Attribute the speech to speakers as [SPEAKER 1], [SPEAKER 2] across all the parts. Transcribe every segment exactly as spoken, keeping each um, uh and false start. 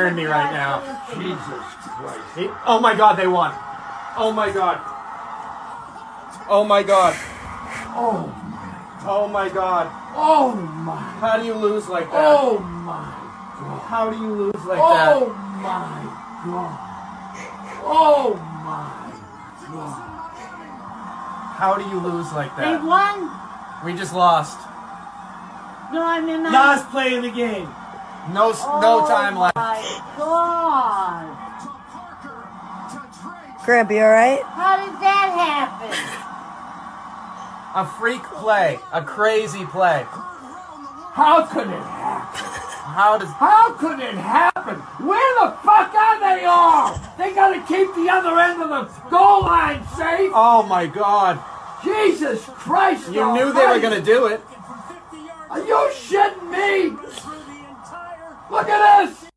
[SPEAKER 1] scaring me right now. Jesus Christ. Oh my God, they won. Oh my God. Oh my God.
[SPEAKER 2] Oh.
[SPEAKER 1] Oh my God.
[SPEAKER 2] Oh my.
[SPEAKER 1] How do you lose like that?
[SPEAKER 2] Oh my God.
[SPEAKER 1] How do you lose like
[SPEAKER 2] oh
[SPEAKER 1] that?
[SPEAKER 2] Oh my God. Oh my God.
[SPEAKER 1] How do you lose like that?
[SPEAKER 3] They won.
[SPEAKER 1] We just lost.
[SPEAKER 3] No, I mean I...
[SPEAKER 2] Last play of the game.
[SPEAKER 1] No,
[SPEAKER 3] oh
[SPEAKER 1] no time left.
[SPEAKER 3] Oh my God.
[SPEAKER 4] Graham, you all right?
[SPEAKER 3] How did that happen?
[SPEAKER 1] A freak play. A crazy play.
[SPEAKER 2] How could it happen?
[SPEAKER 1] How does...
[SPEAKER 2] How could it happen? Where the fuck are they all? They gotta keep the other end of the goal line safe.
[SPEAKER 1] Oh my God.
[SPEAKER 2] Jesus Christ.
[SPEAKER 1] You knew they were gonna do it.
[SPEAKER 2] Are you shitting me? Look at this.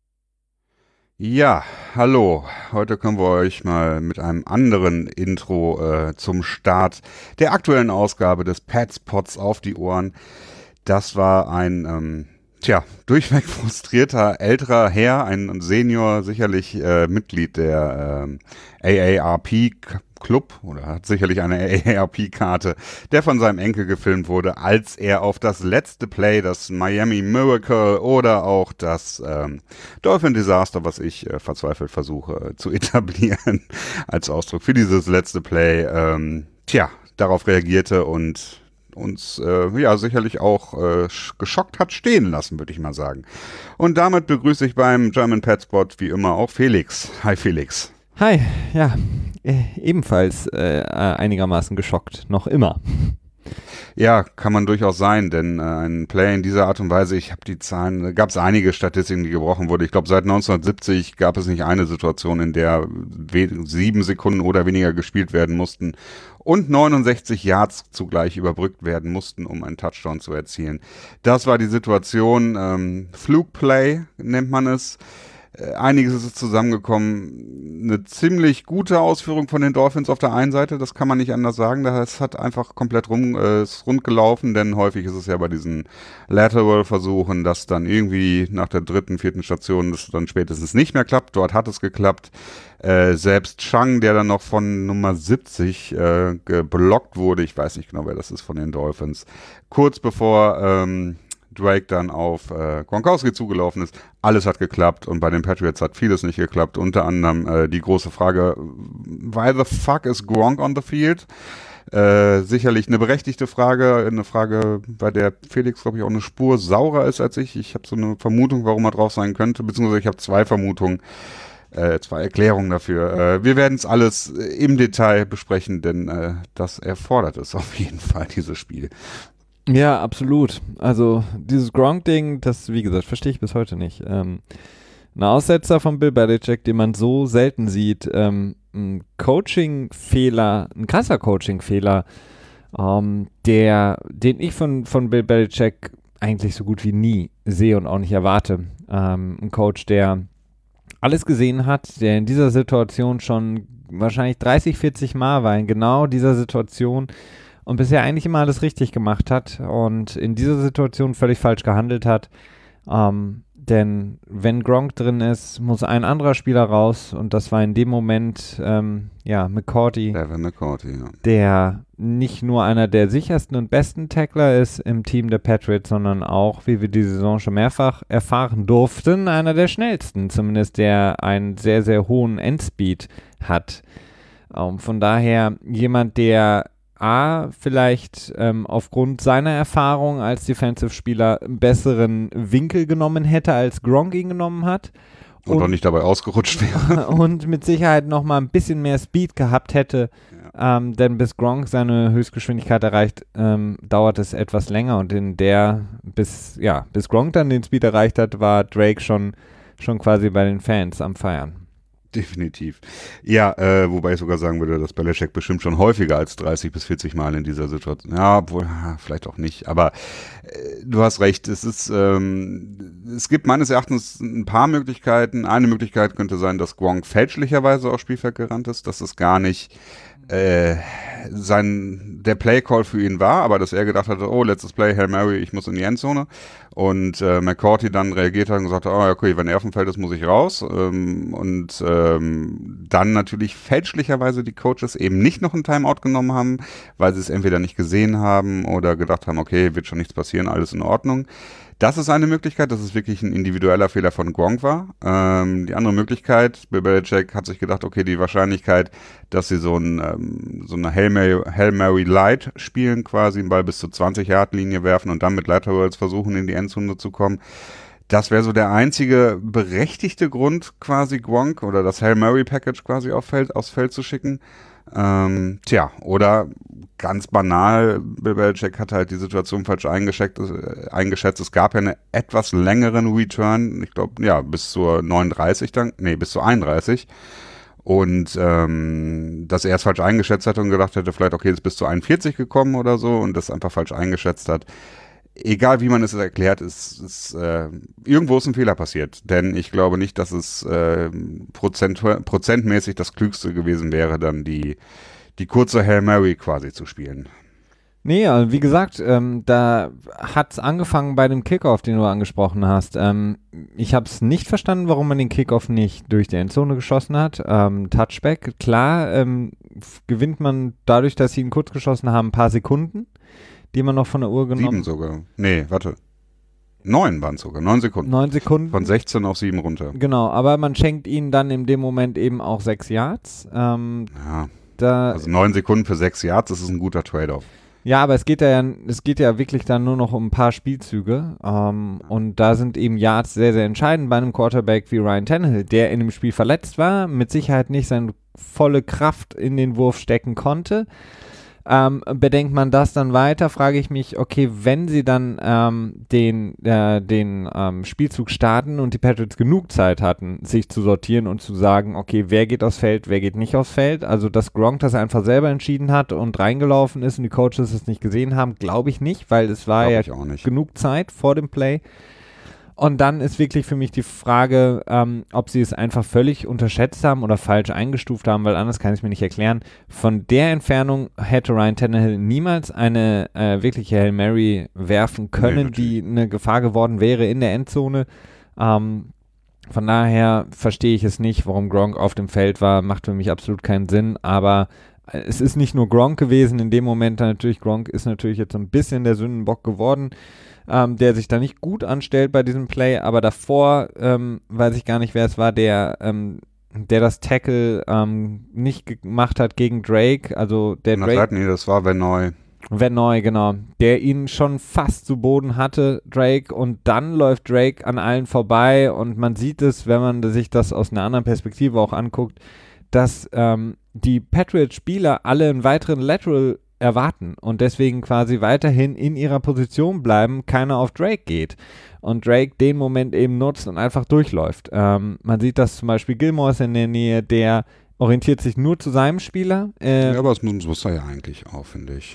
[SPEAKER 5] Ja, hallo. Heute kommen wir euch mal mit einem anderen Intro äh, zum Start der aktuellen Ausgabe des Padspots auf die Ohren. Das war ein, ähm, tja, durchweg frustrierter älterer Herr, ein Senior, sicherlich äh, Mitglied der ähm, A A R P Club oder hat sicherlich eine A A R P-Karte, der von seinem Enkel gefilmt wurde, als er auf das letzte Play, das Miami Miracle oder auch das ähm, Dolphin Disaster, was ich äh, verzweifelt versuche äh, zu etablieren, als Ausdruck für dieses letzte Play, ähm, tja, darauf reagierte und uns äh, ja sicherlich auch äh, geschockt hat stehen lassen, würde ich mal sagen. Und damit begrüße ich beim German Padspot wie immer auch Felix. Hi Felix.
[SPEAKER 6] Hi, ja, äh, ebenfalls äh, einigermaßen geschockt, noch immer.
[SPEAKER 5] Ja, kann man durchaus sein, denn äh, ein Play in dieser Art und Weise, ich habe die Zahlen, gab es einige Statistiken, die gebrochen wurden. Ich glaube, seit neunzehnhundertsiebzig gab es nicht eine Situation, in der we- sieben Sekunden oder weniger gespielt werden mussten und neunundsechzig Yards zugleich überbrückt werden mussten, um einen Touchdown zu erzielen. Das war die Situation, ähm, Flugplay nennt man es. Einiges ist zusammengekommen. Eine ziemlich gute Ausführung von den Dolphins auf der einen Seite, das kann man nicht anders sagen. Das hat einfach komplett rum, äh, ist rund gelaufen, denn häufig ist es ja bei diesen Lateral-Versuchen, dass dann irgendwie nach der dritten, vierten Station das dann spätestens nicht mehr klappt. Dort hat es geklappt. Äh, selbst Chang, der dann noch von Nummer siebzig äh, geblockt wurde, ich weiß nicht genau, wer das ist von den Dolphins, kurz bevor ähm, Drake dann auf äh, Gronkowski zugelaufen ist. Alles hat geklappt und bei den Patriots hat vieles nicht geklappt. Unter anderem äh, die große Frage, why the fuck is Gronk on the field? Äh, sicherlich eine berechtigte Frage, eine Frage, bei der Felix, glaube ich, auch eine Spur saurer ist als ich. Ich habe so eine Vermutung, warum er drauf sein könnte, beziehungsweise ich habe zwei Vermutungen, äh, zwei Erklärungen dafür. Äh, wir werden es alles im Detail besprechen, denn äh, das erfordert es auf jeden Fall, dieses Spiel.
[SPEAKER 6] Ja, absolut. Also dieses Gronk-Ding, das, wie gesagt, verstehe ich bis heute nicht. Ähm, ein Aussetzer von Bill Belichick, den man so selten sieht, ähm, ein Coaching-Fehler, ein krasser Coaching-Fehler, ähm, der, den ich von, von Bill Belichick eigentlich so gut wie nie sehe und auch nicht erwarte. Ähm, ein Coach, der alles gesehen hat, der in dieser Situation schon wahrscheinlich dreißig, vierzig Mal war, in genau dieser Situation, und bisher eigentlich immer alles richtig gemacht hat und in dieser Situation völlig falsch gehandelt hat. Ähm, denn wenn Gronk drin ist, muss ein anderer Spieler raus und das war in dem Moment ähm, ja, McCourty,
[SPEAKER 5] Devin McCourty, ja.
[SPEAKER 6] Der nicht nur einer der sichersten und besten Tackler ist im Team der Patriots, sondern auch, wie wir die Saison schon mehrfach erfahren durften, einer der schnellsten, zumindest der einen sehr, sehr hohen Endspeed hat. Ähm, von daher jemand, der A, vielleicht ähm, aufgrund seiner Erfahrung als Defensive-Spieler einen besseren Winkel genommen hätte, als Gronk ihn genommen hat.
[SPEAKER 5] Und, und auch nicht dabei ausgerutscht wäre.
[SPEAKER 6] Und mit Sicherheit nochmal ein bisschen mehr Speed gehabt hätte. Ja. Ähm, denn bis Gronk seine Höchstgeschwindigkeit erreicht, ähm, dauert es etwas länger. Und in der, bis, ja, bis Gronk dann den Speed erreicht hat, war Drake schon, schon quasi bei den Fans am Feiern.
[SPEAKER 5] Definitiv. Ja, äh, wobei ich sogar sagen würde, dass Belichick bestimmt schon häufiger als dreißig bis vierzig Mal in dieser Situation, ja, obwohl, vielleicht auch nicht, aber äh, du hast recht, es ist, ähm, es gibt meines Erachtens ein paar Möglichkeiten. Eine Möglichkeit könnte sein, dass Gronk fälschlicherweise aufs Spielfeld gerannt ist, dass es gar nicht äh, sein, der Play-Call für ihn war, aber dass er gedacht hatte, oh, letztes Play, Hail Mary, ich muss in die Endzone. Und äh, McCourty dann reagiert hat und gesagt hat, oh, okay, wenn er auf dem Feld ist, muss ich raus. Ähm, und ähm, dann natürlich fälschlicherweise die Coaches eben nicht noch ein Timeout genommen haben, weil sie es entweder nicht gesehen haben oder gedacht haben, okay, wird schon nichts passieren, alles in Ordnung. Das ist eine Möglichkeit, dass es wirklich ein individueller Fehler von Gronk war. Ähm, die andere Möglichkeit, Bill Belichick hat sich gedacht, okay, die Wahrscheinlichkeit, dass sie so, ein, ähm, so eine Hail Mary, Hail Mary Light spielen, quasi einen Ball bis zur zwanzig-Yard-Linie werfen und dann mit Laterals versuchen, in die Endzone zu kommen. Das wäre so der einzige berechtigte Grund, quasi Gronk oder das Hail Mary Package quasi auf Feld, aufs Feld zu schicken. Ähm, tja, oder ganz banal, Bill Belichick hat halt die Situation falsch eingeschätzt, äh, eingeschätzt. Es gab ja einen etwas längeren Return, ich glaube, ja, bis zur neununddreißig dann, nee, bis zur einunddreißig. Und ähm, dass er es falsch eingeschätzt hat und gedacht hätte, vielleicht, okay, ist bis zu einundvierzig gekommen oder so und das einfach falsch eingeschätzt hat. Egal wie man es erklärt, ist, ist äh, irgendwo ist ein Fehler passiert. Denn ich glaube nicht, dass es äh, Prozent, prozentmäßig das Klügste gewesen wäre, dann die, die kurze Hail Mary quasi zu spielen.
[SPEAKER 6] Nee, also wie gesagt, ähm, da hat es angefangen bei dem Kickoff, den du angesprochen hast. Ähm, ich habe es nicht verstanden, warum man den Kickoff nicht durch die Endzone geschossen hat. Ähm, Touchback, klar, ähm, f- gewinnt man dadurch, dass sie ihn kurz geschossen haben, ein paar Sekunden, die man noch von der Uhr genommen.
[SPEAKER 5] Sieben sogar. Nee, warte. Neun waren es sogar. Neun Sekunden.
[SPEAKER 6] Neun Sekunden.
[SPEAKER 5] Von sechzehn auf sieben runter.
[SPEAKER 6] Genau, aber man schenkt ihnen dann in dem Moment eben auch sechs Yards. Ähm,
[SPEAKER 5] Ja.
[SPEAKER 6] da,
[SPEAKER 5] Also neun Sekunden für sechs Yards, das ist ein guter Trade-off.
[SPEAKER 6] ja, aber es geht ja, es geht ja wirklich dann nur noch um ein paar Spielzüge. Ähm, und da sind eben Yards sehr, sehr entscheidend bei einem Quarterback wie Ryan Tannehill, der in dem Spiel verletzt war, mit Sicherheit nicht seine volle Kraft in den Wurf stecken konnte. Ähm, bedenkt man das dann weiter, frage ich mich, okay, wenn sie dann ähm, den, äh, den ähm, Spielzug starten und die Patriots genug Zeit hatten, sich zu sortieren und zu sagen, okay, wer geht aufs Feld, wer geht nicht aufs Feld, also dass Gronk das einfach selber entschieden hat und reingelaufen ist und die Coaches es nicht gesehen haben, glaube ich nicht, weil es war
[SPEAKER 5] Glaub
[SPEAKER 6] ja
[SPEAKER 5] ich auch nicht.
[SPEAKER 6] genug Zeit vor dem Play. Und dann ist wirklich für mich die Frage, ähm, ob sie es einfach völlig unterschätzt haben oder falsch eingestuft haben, weil anders kann ich es mir nicht erklären. Von der Entfernung hätte Ryan Tannehill niemals eine äh, wirkliche Hail Mary werfen können,
[SPEAKER 5] Nee,
[SPEAKER 6] die eine Gefahr geworden wäre in der Endzone. Ähm, von daher verstehe ich es nicht, warum Gronk auf dem Feld war, macht für mich absolut keinen Sinn, aber äh, es ist nicht nur Gronk gewesen in dem Moment, natürlich Gronk ist natürlich jetzt so ein bisschen der Sündenbock geworden, Ähm, der sich da nicht gut anstellt bei diesem Play, aber davor ähm, weiß ich gar nicht, wer es war, der, ähm, der das Tackle ähm, nicht gemacht hat gegen Drake, also der
[SPEAKER 5] An der
[SPEAKER 6] Drake,
[SPEAKER 5] Seite, nee, das war Verneu.
[SPEAKER 6] Verneu, genau, der ihn schon fast zu Boden hatte, Drake, und dann läuft Drake an allen vorbei und man sieht es, wenn man sich das aus einer anderen Perspektive auch anguckt, dass ähm, die Patriots-Spieler alle einen weiteren Lateral erwarten und deswegen quasi weiterhin in ihrer Position bleiben, keiner auf Drake geht und Drake den Moment eben nutzt und einfach durchläuft. Ähm, man sieht das zum Beispiel, Gilmore ist in der Nähe, der orientiert sich nur zu seinem Spieler. Äh,
[SPEAKER 5] Ja, aber das muss, muss er ja eigentlich auch, finde ich.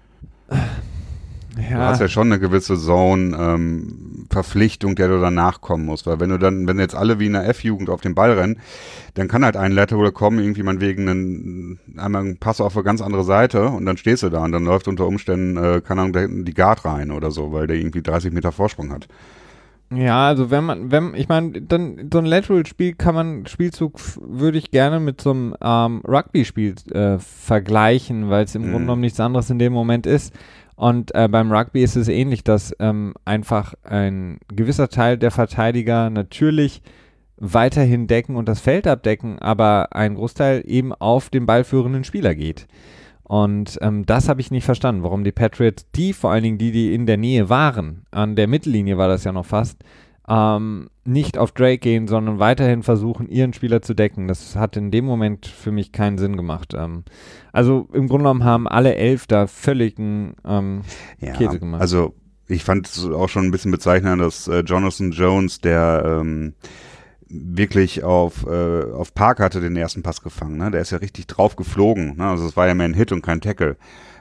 [SPEAKER 5] Du
[SPEAKER 6] ja,
[SPEAKER 5] hast ja schon eine gewisse Zone-Verpflichtung, der du dann nachkommen musst. Weil wenn du dann, wenn jetzt alle wie in der F-Jugend auf den Ball rennen, dann kann halt ein Lateral kommen, irgendwie man wegen einen, einmal einen Pass auf eine ganz andere Seite und dann stehst du da und dann läuft unter Umständen, äh, keine Ahnung, der- die Guard rein oder so, weil der irgendwie dreißig Meter Vorsprung hat.
[SPEAKER 6] ja, also wenn man, wenn, ich meine, dann so ein Lateral-Spiel kann man, Spielzug f- würde ich gerne mit so einem ähm, Rugby-Spiel äh, vergleichen, weil es im
[SPEAKER 5] Mhm.
[SPEAKER 6] Grunde genommen nichts anderes in dem Moment ist. Und äh, beim Rugby ist es ähnlich, dass ähm, einfach ein gewisser Teil der Verteidiger natürlich weiterhin decken und das Feld abdecken, aber ein Großteil eben auf den ballführenden Spieler geht. Und ähm, das habe ich nicht verstanden, warum die Patriots, die vor allen Dingen die, die in der Nähe waren, an der Mittellinie war das ja noch fast, ähm, nicht auf Drake gehen, sondern weiterhin versuchen, ihren Spieler zu decken. Das hat in dem Moment für mich keinen Sinn gemacht. Ähm, also im Grunde genommen haben alle elf da völligen ähm,
[SPEAKER 5] Ja,
[SPEAKER 6] Käse gemacht.
[SPEAKER 5] also ich fand es auch schon ein bisschen bezeichnend, dass äh, Jonathan Jones, der ähm, wirklich auf, äh, auf Park hatte den ersten Pass gefangen, ne? Der ist ja richtig drauf geflogen, ne? Also es war ja mehr ein Hit und kein Tackle.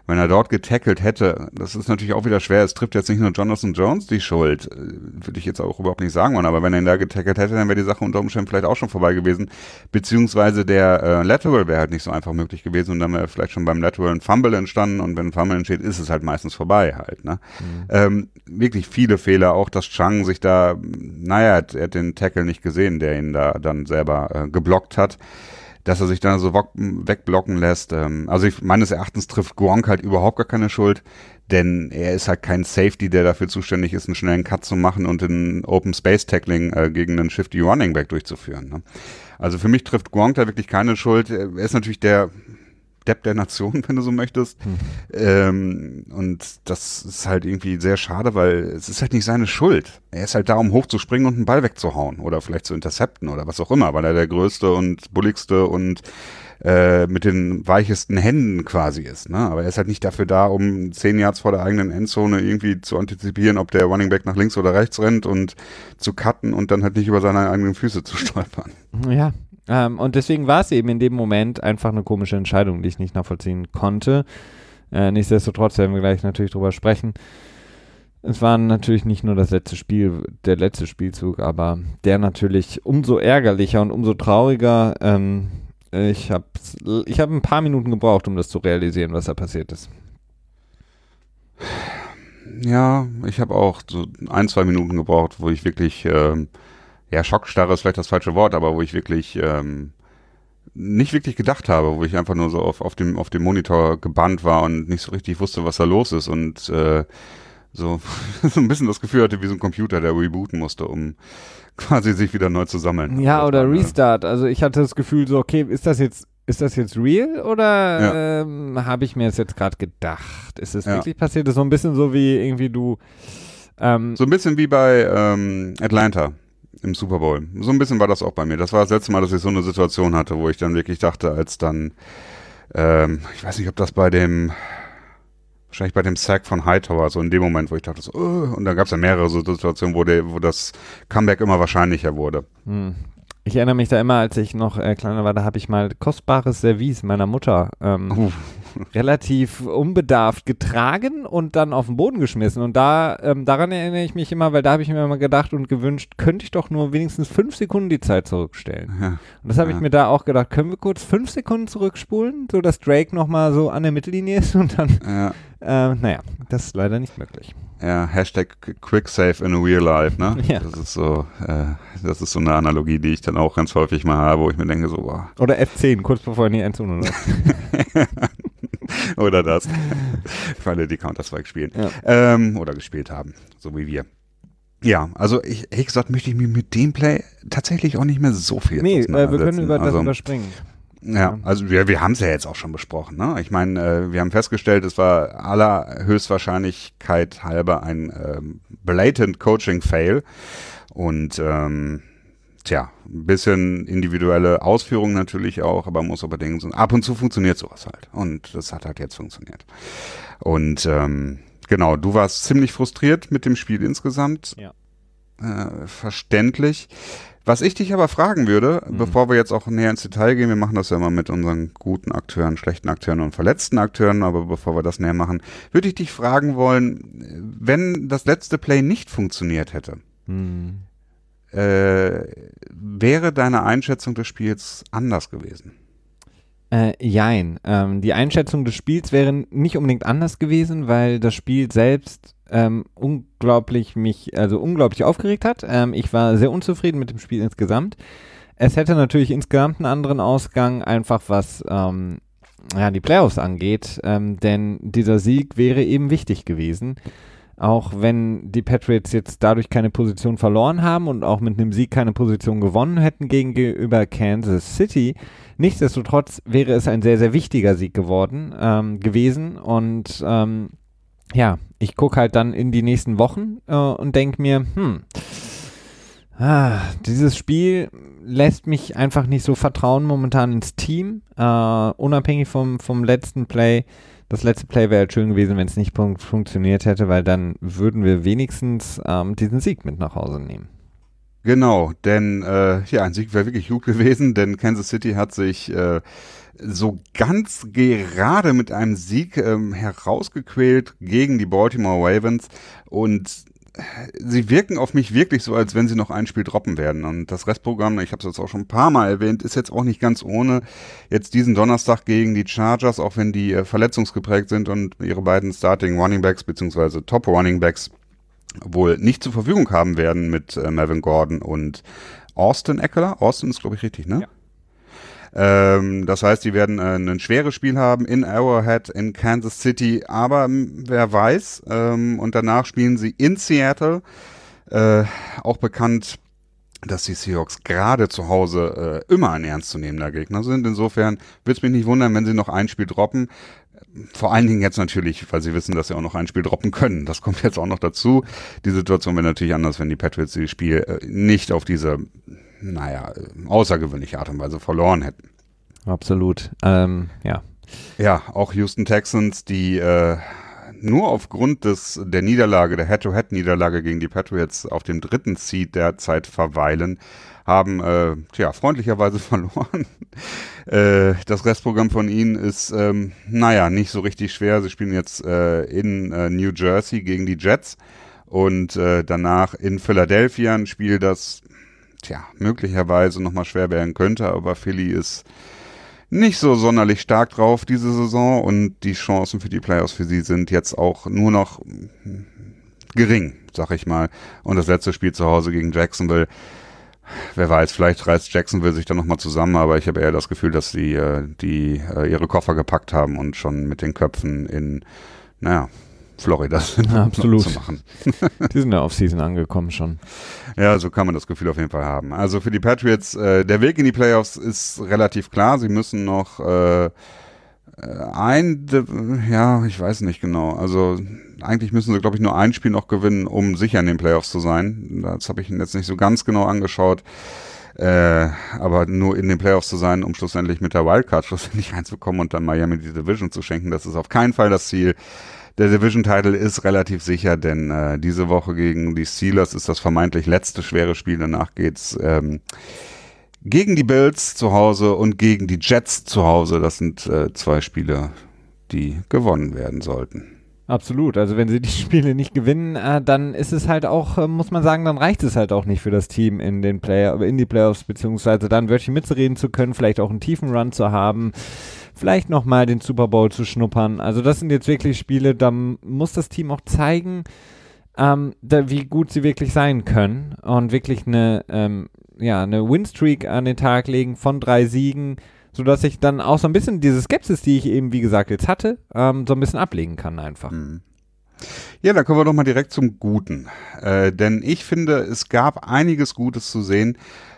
[SPEAKER 5] wenn er dort getackelt hätte, das ist natürlich auch wieder schwer, es trifft jetzt nicht nur Jonathan Jones die Schuld, würde ich jetzt auch überhaupt nicht sagen wollen, aber wenn er ihn da getackelt hätte, dann wäre die Sache unter Umständen vielleicht auch schon vorbei gewesen, beziehungsweise der äh, Lateral wäre halt nicht so einfach möglich gewesen und dann wäre vielleicht schon beim Lateral ein Fumble entstanden und wenn ein Fumble entsteht, ist es halt meistens vorbei halt, ne? Mhm. Ähm, wirklich viele Fehler, auch dass Chang sich da, naja, er hat, er hat den Tackle nicht gesehen, der ihn da dann selber äh, geblockt hat, dass er sich dann so wegblocken lässt. Also ich, meines Erachtens trifft Gronk halt überhaupt gar keine Schuld, denn er ist halt kein Safety, der dafür zuständig ist, einen schnellen Cut zu machen und einen Open Space Tackling äh, gegen einen Shifty Running Back durchzuführen. Ne? Also für mich trifft Gronk da wirklich keine Schuld. Er ist natürlich der Depp der Nation, wenn du so möchtest. Hm. Ähm, und das ist halt irgendwie sehr schade, weil es ist halt nicht seine Schuld. Er ist halt da, um hochzuspringen und einen Ball wegzuhauen oder vielleicht zu intercepten oder was auch immer, weil er der größte und bulligste und äh, mit den weichesten Händen quasi ist. Ne? Aber er ist halt nicht dafür da, um zehn Yards vor der eigenen Endzone irgendwie zu antizipieren, ob der Running Back nach links oder rechts rennt und zu cutten und dann halt nicht über seine eigenen Füße zu stolpern.
[SPEAKER 6] Ja. Ähm, und deswegen war es eben in dem Moment einfach eine komische Entscheidung, die ich nicht nachvollziehen konnte. Äh, nichtsdestotrotz werden wir gleich natürlich drüber sprechen. Es war natürlich nicht nur das letzte Spiel, der letzte Spielzug, aber der natürlich umso ärgerlicher und umso trauriger. Ähm, ich habe ich hab ein paar Minuten gebraucht, um das zu realisieren, was da passiert ist.
[SPEAKER 5] Ja, ich habe auch so ein, zwei Minuten gebraucht, wo ich wirklich... Ähm, ja, Schockstarre ist vielleicht das falsche Wort, aber wo ich wirklich ähm, nicht wirklich gedacht habe, wo ich einfach nur so auf, auf, dem, auf dem Monitor gebannt war und nicht so richtig wusste, was da los ist und äh, so, so ein bisschen das Gefühl hatte, wie so ein Computer, der rebooten musste, um quasi sich wieder neu zu sammeln.
[SPEAKER 6] Ja,
[SPEAKER 5] also,
[SPEAKER 6] oder Restart. Also ich hatte das Gefühl so, okay, ist das jetzt ist das jetzt real oder
[SPEAKER 5] ja.
[SPEAKER 6] ähm, habe ich mir das jetzt gerade gedacht? Ist es
[SPEAKER 5] ja.
[SPEAKER 6] wirklich passiert? Das ist so ein bisschen so wie irgendwie du ähm,
[SPEAKER 5] so ein bisschen wie bei ähm, Atlanta im Super Bowl. So ein bisschen war das auch bei mir. Das war das letzte Mal, dass ich so eine Situation hatte, wo ich dann wirklich dachte, als dann, ähm, ich weiß nicht, ob das bei dem, wahrscheinlich bei dem Sack von Hightower, so in dem Moment, wo ich dachte, so, uh, und dann gab es ja mehrere so Situationen, wo, der, wo das Comeback immer wahrscheinlicher wurde.
[SPEAKER 6] Hm. Ich erinnere mich da immer, als ich noch äh, kleiner war, da habe ich mal kostbares Service meiner Mutter ähm, uh. relativ unbedarft getragen und dann auf den Boden geschmissen. Und da ähm, daran erinnere ich mich immer, weil da habe ich mir immer gedacht und gewünscht, könnte ich doch nur wenigstens fünf Sekunden die Zeit zurückstellen. Ja. Und das habe ja. ich mir da auch gedacht, können wir kurz fünf Sekunden zurückspulen, so dass Drake nochmal so an der Mittellinie ist und dann,
[SPEAKER 5] ja.
[SPEAKER 6] äh, naja, das ist leider nicht möglich.
[SPEAKER 5] Ja, Hashtag QuickSave in real life, ne?
[SPEAKER 6] Ja.
[SPEAKER 5] Das ist so, äh, das ist so eine Analogie, die ich dann auch ganz häufig mal habe, wo ich mir denke, so, boah.
[SPEAKER 6] Oder F zehn, kurz bevor in die Endzone läuft.
[SPEAKER 5] Oder das. Für alle, die Counter-Strike spielen.
[SPEAKER 6] Ja.
[SPEAKER 5] Ähm, oder gespielt haben, so wie wir. Ja, also ich, ehrlich gesagt, möchte ich mir mit dem Play tatsächlich auch nicht mehr so viel
[SPEAKER 6] Nee, äh, wir können über das
[SPEAKER 5] also,
[SPEAKER 6] überspringen.
[SPEAKER 5] Ja, also wir, wir haben es ja jetzt auch schon besprochen. Ne? Ich meine, äh, wir haben festgestellt, es war aller Höchstwahrscheinlichkeit halber ein ähm, blatant Coaching-Fail und ähm, tja, ein bisschen individuelle Ausführung natürlich auch, aber man muss aber denken, so, ab und zu funktioniert sowas halt und das hat halt jetzt funktioniert. Und ähm, genau, du warst ziemlich frustriert mit dem Spiel insgesamt.
[SPEAKER 6] Ja.
[SPEAKER 5] Äh, verständlich. Was ich dich aber fragen würde, mhm. bevor wir jetzt auch näher ins Detail gehen, wir machen das ja immer mit unseren guten Akteuren, schlechten Akteuren und verletzten Akteuren, aber bevor wir das näher machen, würde ich dich fragen wollen, wenn das letzte Play nicht funktioniert hätte,
[SPEAKER 6] mhm.
[SPEAKER 5] äh, wäre deine Einschätzung des Spiels anders gewesen?
[SPEAKER 6] Äh, jein. Ähm, die Einschätzung des Spiels wäre nicht unbedingt anders gewesen, weil das Spiel selbst ähm, unglaublich mich, also unglaublich aufgeregt hat. Ähm, ich war sehr unzufrieden mit dem Spiel insgesamt. Es hätte natürlich insgesamt einen anderen Ausgang, einfach was ähm, ja, die Playoffs angeht, ähm, denn dieser Sieg wäre eben wichtig gewesen. Auch wenn die Patriots jetzt dadurch keine Position verloren haben und auch mit einem Sieg keine Position gewonnen hätten gegenüber Kansas City, nichtsdestotrotz wäre es ein sehr, sehr wichtiger Sieg geworden, ähm, gewesen und ähm, ja, ich gucke halt dann in die nächsten Wochen äh, und denke mir, hm, ah, dieses Spiel lässt mich einfach nicht so vertrauen momentan ins Team, äh, unabhängig vom, vom letzten Play. Das letzte Play wäre halt schön gewesen, wenn es nicht fun- funktioniert hätte, weil dann würden wir wenigstens ähm, diesen Sieg mit nach Hause nehmen.
[SPEAKER 5] Genau, denn äh, ja, ein Sieg wäre wirklich gut gewesen, denn Kansas City hat sich äh, so ganz gerade mit einem Sieg ähm, herausgequält gegen die Baltimore Ravens und sie wirken auf mich wirklich so, als wenn sie noch ein Spiel droppen werden. Und das Restprogramm, ich habe es jetzt auch schon ein paar Mal erwähnt, ist jetzt auch nicht ganz ohne. Jetzt diesen Donnerstag gegen die Chargers, auch wenn die äh, verletzungsgeprägt sind und ihre beiden Starting Running Backs bzw. Top Running Backs wohl nicht zur Verfügung haben werden mit äh, Melvin Gordon und Austin Eckler. Austin ist, glaube ich, richtig, ne? Ja. Ähm, das heißt, die werden äh, ein schweres Spiel haben in Arrowhead in Kansas City, aber m, wer weiß. Ähm, und danach spielen sie in Seattle, äh, auch bekannt, dass die Seahawks gerade zu Hause äh, immer ein ernstzunehmender Gegner sind. Insofern würde es mich nicht wundern, wenn sie noch ein Spiel droppen. Vor allen Dingen jetzt natürlich, weil sie wissen, dass sie auch noch ein Spiel droppen können. Das kommt jetzt auch noch dazu. Die Situation wäre natürlich anders, wenn die Patriots das Spiel äh, nicht auf diese, naja, außergewöhnliche Art und Weise verloren hätten.
[SPEAKER 6] Absolut, ähm, ja.
[SPEAKER 5] Ja, auch Houston Texans, die äh, nur aufgrund des der Niederlage, der Head-to-Head-Niederlage gegen die Patriots auf dem dritten Seed derzeit verweilen, haben äh, tja, freundlicherweise verloren. äh, das Restprogramm von ihnen ist, ähm, naja, nicht so richtig schwer. Sie spielen jetzt äh, in äh, New Jersey gegen die Jets und äh, danach in Philadelphia ein Spiel, das tja, möglicherweise nochmal schwer werden könnte, aber Philly ist nicht so sonderlich stark drauf diese Saison und die Chancen für die Playoffs für sie sind jetzt auch nur noch gering, sag ich mal. Und das letzte Spiel zu Hause gegen Jacksonville, wer weiß, vielleicht reißt Jacksonville sich dann nochmal zusammen, aber ich habe eher das Gefühl, dass sie äh, die äh, ihre Koffer gepackt haben und schon mit den Köpfen in, naja, Florida sind,
[SPEAKER 6] ja, absolut.
[SPEAKER 5] zu machen.
[SPEAKER 6] Die sind in der Offseason angekommen schon.
[SPEAKER 5] Ja, so kann man das Gefühl auf jeden Fall haben. Also für die Patriots, äh, der Weg in die Playoffs ist relativ klar. Sie müssen noch äh, ein, ja, ich weiß nicht genau. Also eigentlich müssen sie, glaube ich, nur ein Spiel noch gewinnen, um sicher in den Playoffs zu sein. Das habe ich jetzt nicht so ganz genau angeschaut. Äh, aber nur in den Playoffs zu sein, um schlussendlich mit der Wildcard schlussendlich reinzukommen und dann Miami die Division zu schenken, das ist auf keinen Fall das Ziel. Der Division-Title ist relativ sicher, denn äh, diese Woche gegen die Steelers ist das vermeintlich letzte schwere Spiel. Danach geht's ähm, gegen die Bills zu Hause und gegen die Jets zu Hause. Das sind äh, zwei Spiele, die gewonnen werden sollten.
[SPEAKER 6] Absolut. Also wenn sie die Spiele nicht gewinnen, äh, dann ist es halt auch, äh, muss man sagen, dann reicht es halt auch nicht für das Team in den Play- in die Playoffs, beziehungsweise dann wirklich mitzureden zu können, vielleicht auch einen tiefen Run zu haben. Vielleicht nochmal den Super Bowl zu schnuppern. Also das sind jetzt wirklich Spiele, da muss das Team auch zeigen, ähm, da, wie gut sie wirklich sein können und wirklich eine, ähm, ja, eine Winstreak an den Tag legen von drei Siegen, sodass ich dann auch so ein bisschen diese Skepsis, die ich eben, wie gesagt, jetzt hatte, ähm, so ein bisschen ablegen kann einfach.
[SPEAKER 5] Mhm. Ja, da kommen wir doch mal direkt zum Guten. Äh, denn ich finde, es gab einiges Gutes zu sehen,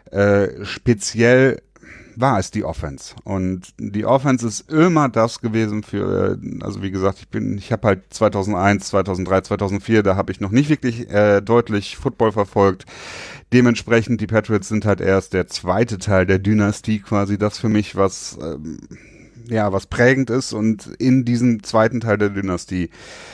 [SPEAKER 5] äh, speziell war es die Offense. Und die Offense ist immer das gewesen für, also wie gesagt, ich bin, ich habe halt zweitausendeins, zweitausenddrei, zweitausendvier, da habe ich noch nicht wirklich äh, deutlich Football verfolgt. Dementsprechend, die Patriots sind halt erst der zweite Teil der Dynastie quasi, das für mich, was, ähm, ja, was prägend ist. Und in diesem zweiten Teil der Dynastie,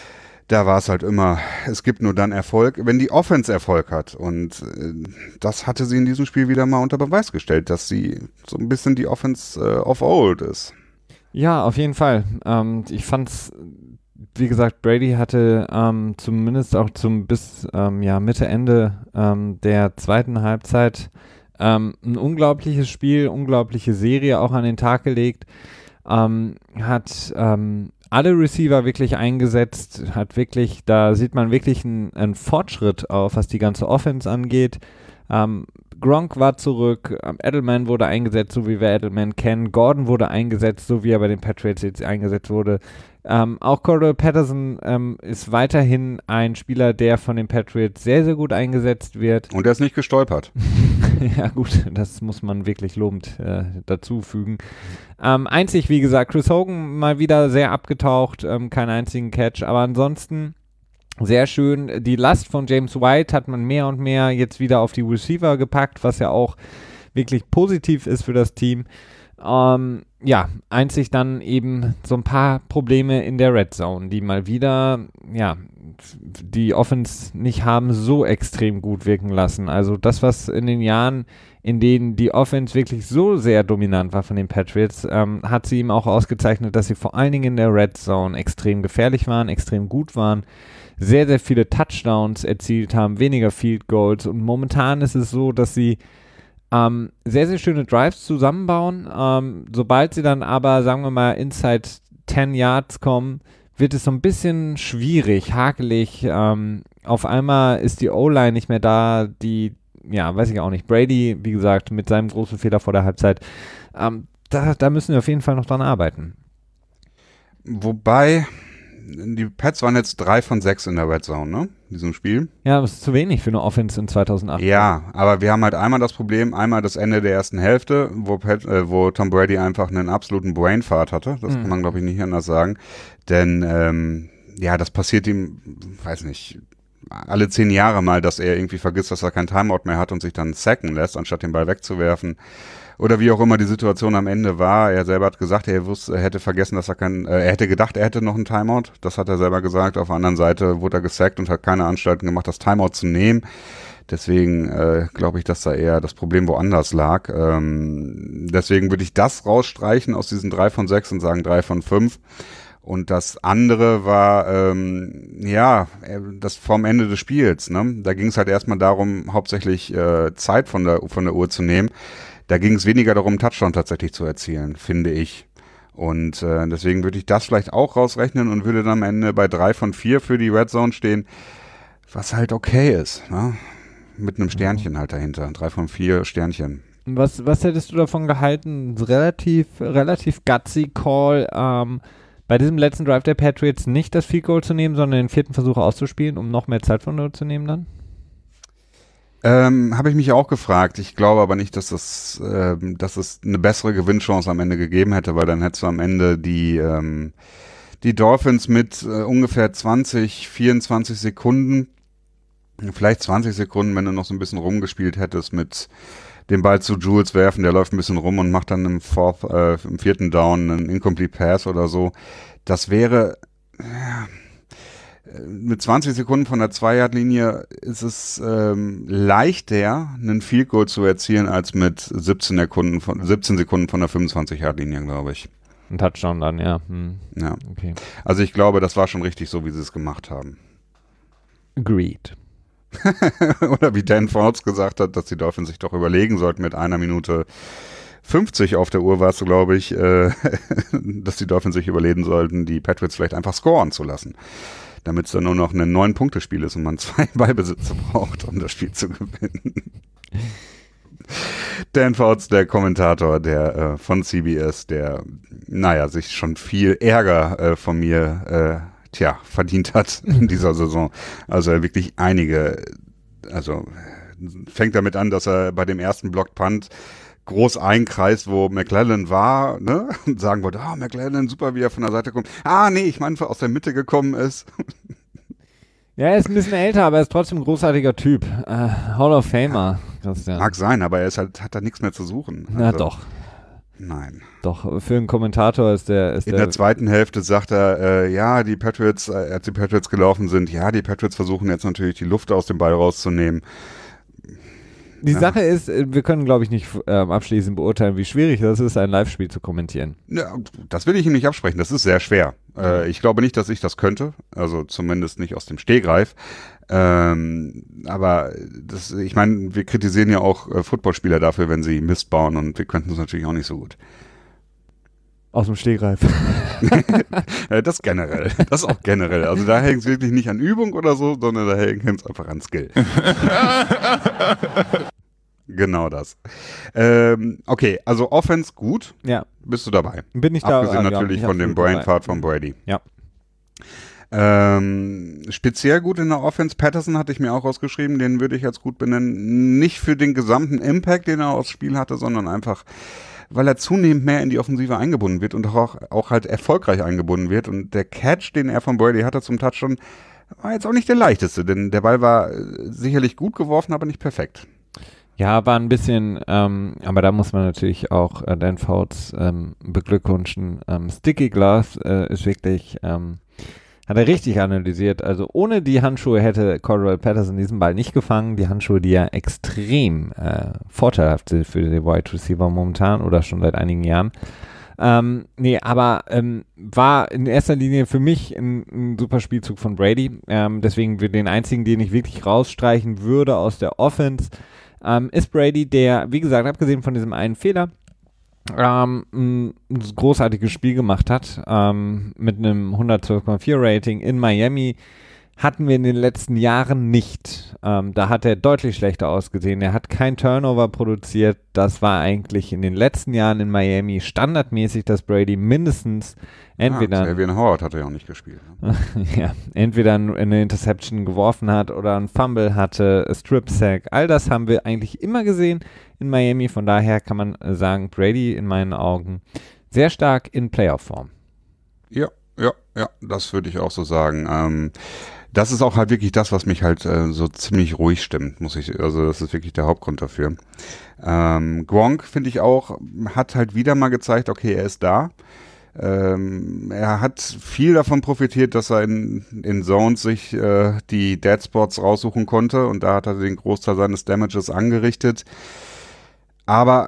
[SPEAKER 5] da war es halt immer, es gibt nur dann Erfolg, wenn die Offense Erfolg hat. Und äh, das hatte sie in diesem Spiel wieder mal unter Beweis gestellt, dass sie so ein bisschen die Offense äh, of old ist.
[SPEAKER 6] Ja, auf jeden Fall. Ähm, ich fand's, wie gesagt, Brady hatte ähm, zumindest auch zum bis ähm, ja, Mitte, Ende ähm, der zweiten Halbzeit ähm, ein unglaubliches Spiel, unglaubliche Serie auch an den Tag gelegt. Ähm, hat ähm, alle Receiver wirklich eingesetzt, hat wirklich, da sieht man wirklich einen, einen Fortschritt auf, was die ganze Offense angeht. Ähm, Gronk war zurück, ähm, Edelman wurde eingesetzt, so wie wir Edelman kennen, Gordon wurde eingesetzt, so wie er bei den Patriots jetzt eingesetzt wurde. Ähm, auch Cordell Patterson ähm, ist weiterhin ein Spieler, der von den Patriots sehr, sehr gut eingesetzt wird.
[SPEAKER 5] Und er ist nicht gestolpert.
[SPEAKER 6] Ja gut, das muss man wirklich lobend äh, dazu fügen. Ähm, einzig, wie gesagt, Chris Hogan mal wieder sehr abgetaucht, ähm, keinen einzigen Catch, aber ansonsten sehr schön. Die Last von James White hat man mehr und mehr jetzt wieder auf die Receiver gepackt, was ja auch wirklich positiv ist für das Team. Ähm, ja, einzig dann eben so ein paar Probleme in der Red Zone, die mal wieder, ja, die Offense nicht haben so extrem gut wirken lassen. Also das, was in den Jahren, in denen die Offense wirklich so sehr dominant war von den Patriots, ähm, hat sie ihm auch ausgezeichnet, dass sie vor allen Dingen in der Red Zone extrem gefährlich waren, extrem gut waren, sehr, sehr viele Touchdowns erzielt haben, weniger Field Goals, und momentan ist es so, dass sie ähm, sehr, sehr schöne Drives zusammenbauen. Ähm, sobald sie dann aber, sagen wir mal, inside ten Yards kommen, wird es so ein bisschen schwierig, hakelig. Ähm, auf einmal ist die O-Line nicht mehr da, die, ja, weiß ich auch nicht, Brady, wie gesagt, mit seinem großen Fehler vor der Halbzeit, ähm, da, da müssen wir auf jeden Fall noch dran arbeiten.
[SPEAKER 5] Wobei, die Pats waren jetzt drei von sechs in der Red Zone, ne? In diesem Spiel.
[SPEAKER 6] Ja, das ist zu wenig für eine Offense in zweitausendacht.
[SPEAKER 5] Ja, aber wir haben halt einmal das Problem, einmal das Ende der ersten Hälfte, wo, Pat, äh, wo Tom Brady einfach einen absoluten Brainfart hatte. Das mhm. kann man, glaube ich, nicht anders sagen. Denn, ähm, ja, das passiert ihm, weiß nicht, alle zehn Jahre mal, dass er irgendwie vergisst, dass er kein Timeout mehr hat und sich dann sacken lässt, anstatt den Ball wegzuwerfen. Oder wie auch immer die Situation am Ende war. Er selber hat gesagt, er wusste, er hätte vergessen, dass er kein, äh, er hätte gedacht, er hätte noch einen Timeout. Das hat er selber gesagt. Auf der anderen Seite wurde er gesackt und hat keine Anstalten gemacht, das Timeout zu nehmen. Deswegen äh, glaube ich, dass da eher das Problem woanders lag. Ähm, deswegen würde ich das rausstreichen aus diesen drei von sechs und sagen drei von fünf. Und das andere war, ähm, ja, das vorm Ende des Spiels. Ne? Da ging es halt erstmal darum, hauptsächlich äh, Zeit von der, von der Uhr zu nehmen. Da ging es weniger darum, Touchdown tatsächlich zu erzielen, finde ich. Und äh, deswegen würde ich das vielleicht auch rausrechnen und würde dann am Ende bei drei von vier für die Red Zone stehen, was halt okay ist. Ne? Mit einem Sternchen halt dahinter. Drei von vier Sternchen.
[SPEAKER 6] Was, was hättest du davon gehalten? Relativ, relativ gutsy Call, ähm, bei diesem letzten Drive der Patriots nicht das Field Goal zu nehmen, sondern den vierten Versuch auszuspielen, um noch mehr Zeit von Null zu nehmen dann?
[SPEAKER 5] Ähm, habe ich mich auch gefragt. Ich glaube aber nicht, dass das, ähm, dass es eine bessere Gewinnchance am Ende gegeben hätte, weil dann hättest du am Ende die, ähm, die Dolphins mit äh, ungefähr zwanzig, vierundzwanzig Sekunden, vielleicht zwanzig Sekunden, wenn du noch so ein bisschen rumgespielt hättest mit den Ball zu Jules werfen, der läuft ein bisschen rum und macht dann im, Fourth, äh, im vierten Down einen Incomplete Pass oder so. Das wäre, ja, mit zwanzig Sekunden von der Zwei-Yard-Linie ist es ähm, leichter, einen Field Goal zu erzielen, als mit siebzehn Sekunden von, siebzehn Sekunden von der fünfundzwanzig-Yard-Linie, glaube ich.
[SPEAKER 6] Ein Touchdown dann, ja. Hm.
[SPEAKER 5] Ja.
[SPEAKER 6] Okay.
[SPEAKER 5] Also ich glaube, das war schon richtig so, wie sie es gemacht haben.
[SPEAKER 6] Agreed.
[SPEAKER 5] Oder wie Dan Fouts gesagt hat, dass die Dolphins sich doch überlegen sollten mit einer Minute fünfzig auf der Uhr war es, so glaube ich, äh, dass die Dolphins sich überlegen sollten, die Patriots vielleicht einfach scoren zu lassen. Damit es dann nur noch ein neun-Punkte-Spiel ist und man zwei Ballbesitze braucht, um das Spiel zu gewinnen. Dan Fouts, der Kommentator der äh, von C B S, der, naja, sich schon viel Ärger äh, von mir, äh, tja, verdient hat in dieser Saison. Also er wirklich einige, also fängt damit an, dass er bei dem ersten Block-Punt groß einkreist, wo McClellan war, ne, und sagen wollte, ah, oh, McClellan, super, wie er von der Seite kommt. Ah, nee, ich meine, aus der Mitte gekommen ist.
[SPEAKER 6] Ja, er ist ein bisschen älter, aber er ist trotzdem ein großartiger Typ. Uh, Hall of Famer, Christian.
[SPEAKER 5] Mag sein, aber er ist halt, hat da nichts mehr zu suchen.
[SPEAKER 6] Na
[SPEAKER 5] also,
[SPEAKER 6] doch.
[SPEAKER 5] Nein.
[SPEAKER 6] Doch, für einen Kommentator ist der... Ist
[SPEAKER 5] In
[SPEAKER 6] der,
[SPEAKER 5] der zweiten Hälfte sagt er, äh, ja, die Patriots, äh, als die Patriots gelaufen sind, ja, die Patriots versuchen jetzt natürlich die Luft aus dem Ball rauszunehmen.
[SPEAKER 6] Die
[SPEAKER 5] ja.
[SPEAKER 6] Sache ist, wir können, glaube ich, nicht ähm, abschließend beurteilen, wie schwierig das ist, ein Live-Spiel zu kommentieren.
[SPEAKER 5] Ja, das will ich ihm nicht absprechen. Das ist sehr schwer. Äh, ich glaube nicht, dass ich das könnte. Also zumindest nicht aus dem Stegreif. Ähm, aber das, ich meine, wir kritisieren ja auch äh, Footballspieler dafür, wenn sie Mist bauen, und wir könnten es natürlich auch nicht so gut.
[SPEAKER 6] Aus dem Stegreif.
[SPEAKER 5] Das generell. Das auch generell. Also da hängt es wirklich nicht an Übung oder so, sondern da hängt es einfach an Skill. Genau das. Ähm, okay, also Offense gut.
[SPEAKER 6] Ja.
[SPEAKER 5] Bist du dabei?
[SPEAKER 6] Bin ich da.
[SPEAKER 5] Abgesehen
[SPEAKER 6] ah,
[SPEAKER 5] natürlich
[SPEAKER 6] ja,
[SPEAKER 5] von dem Brainfart von Brady.
[SPEAKER 6] Ja.
[SPEAKER 5] Ähm, speziell gut in der Offense, Patterson hatte ich mir auch ausgeschrieben, den würde ich als gut benennen. Nicht für den gesamten Impact, den er aufs Spiel hatte, sondern einfach, weil er zunehmend mehr in die Offensive eingebunden wird und auch, auch halt erfolgreich eingebunden wird. Und der Catch, den er von Brady hatte zum Touchdown, war jetzt auch nicht der leichteste, denn der Ball war sicherlich gut geworfen, aber nicht perfekt.
[SPEAKER 6] Ja, war ein bisschen, ähm, aber da muss man natürlich auch äh, Dan Fouts ähm, beglückwünschen. Ähm, Sticky Gloves äh, ist wirklich, ähm, hat er richtig analysiert. Also ohne die Handschuhe hätte Cordell Patterson diesen Ball nicht gefangen. Die Handschuhe, die ja extrem äh, vorteilhaft sind für die Wide Receiver momentan oder schon seit einigen Jahren. Ähm, nee, aber ähm, war in erster Linie für mich ein, ein super Spielzug von Brady. Ähm, deswegen den einzigen, den ich wirklich rausstreichen würde aus der Offense, ähm, ist Brady, der, wie gesagt, abgesehen von diesem einen Fehler, ähm, ein großartiges Spiel gemacht hat. Ähm, mit einem hundertzwölf Komma vier Rating in Miami. Hatten wir in den letzten Jahren nicht. Ähm, da hat er deutlich schlechter ausgesehen. Er hat kein Turnover produziert. Das war eigentlich in den letzten Jahren in Miami standardmäßig, dass Brady mindestens entweder...
[SPEAKER 5] Ah, Xavier Howard hat er ja auch nicht gespielt. Ne?
[SPEAKER 6] ja, entweder eine Interception geworfen hat oder ein Fumble hatte, Strip-Sack. All das haben wir eigentlich immer gesehen in Miami. Von daher kann man sagen, Brady in meinen Augen sehr stark in Playoff-Form.
[SPEAKER 5] Ja, ja, ja, das würde ich auch so sagen. Ähm, das ist auch halt wirklich das, was mich halt äh, so ziemlich ruhig stimmt, muss ich, also das ist wirklich der Hauptgrund dafür. Ähm, Gronk, finde ich auch, hat halt wieder mal gezeigt, okay, er ist da. Ähm, er hat viel davon profitiert, dass er in, in Zones sich äh, die Dead Spots raussuchen konnte und da hat er den Großteil seines Damages angerichtet. Aber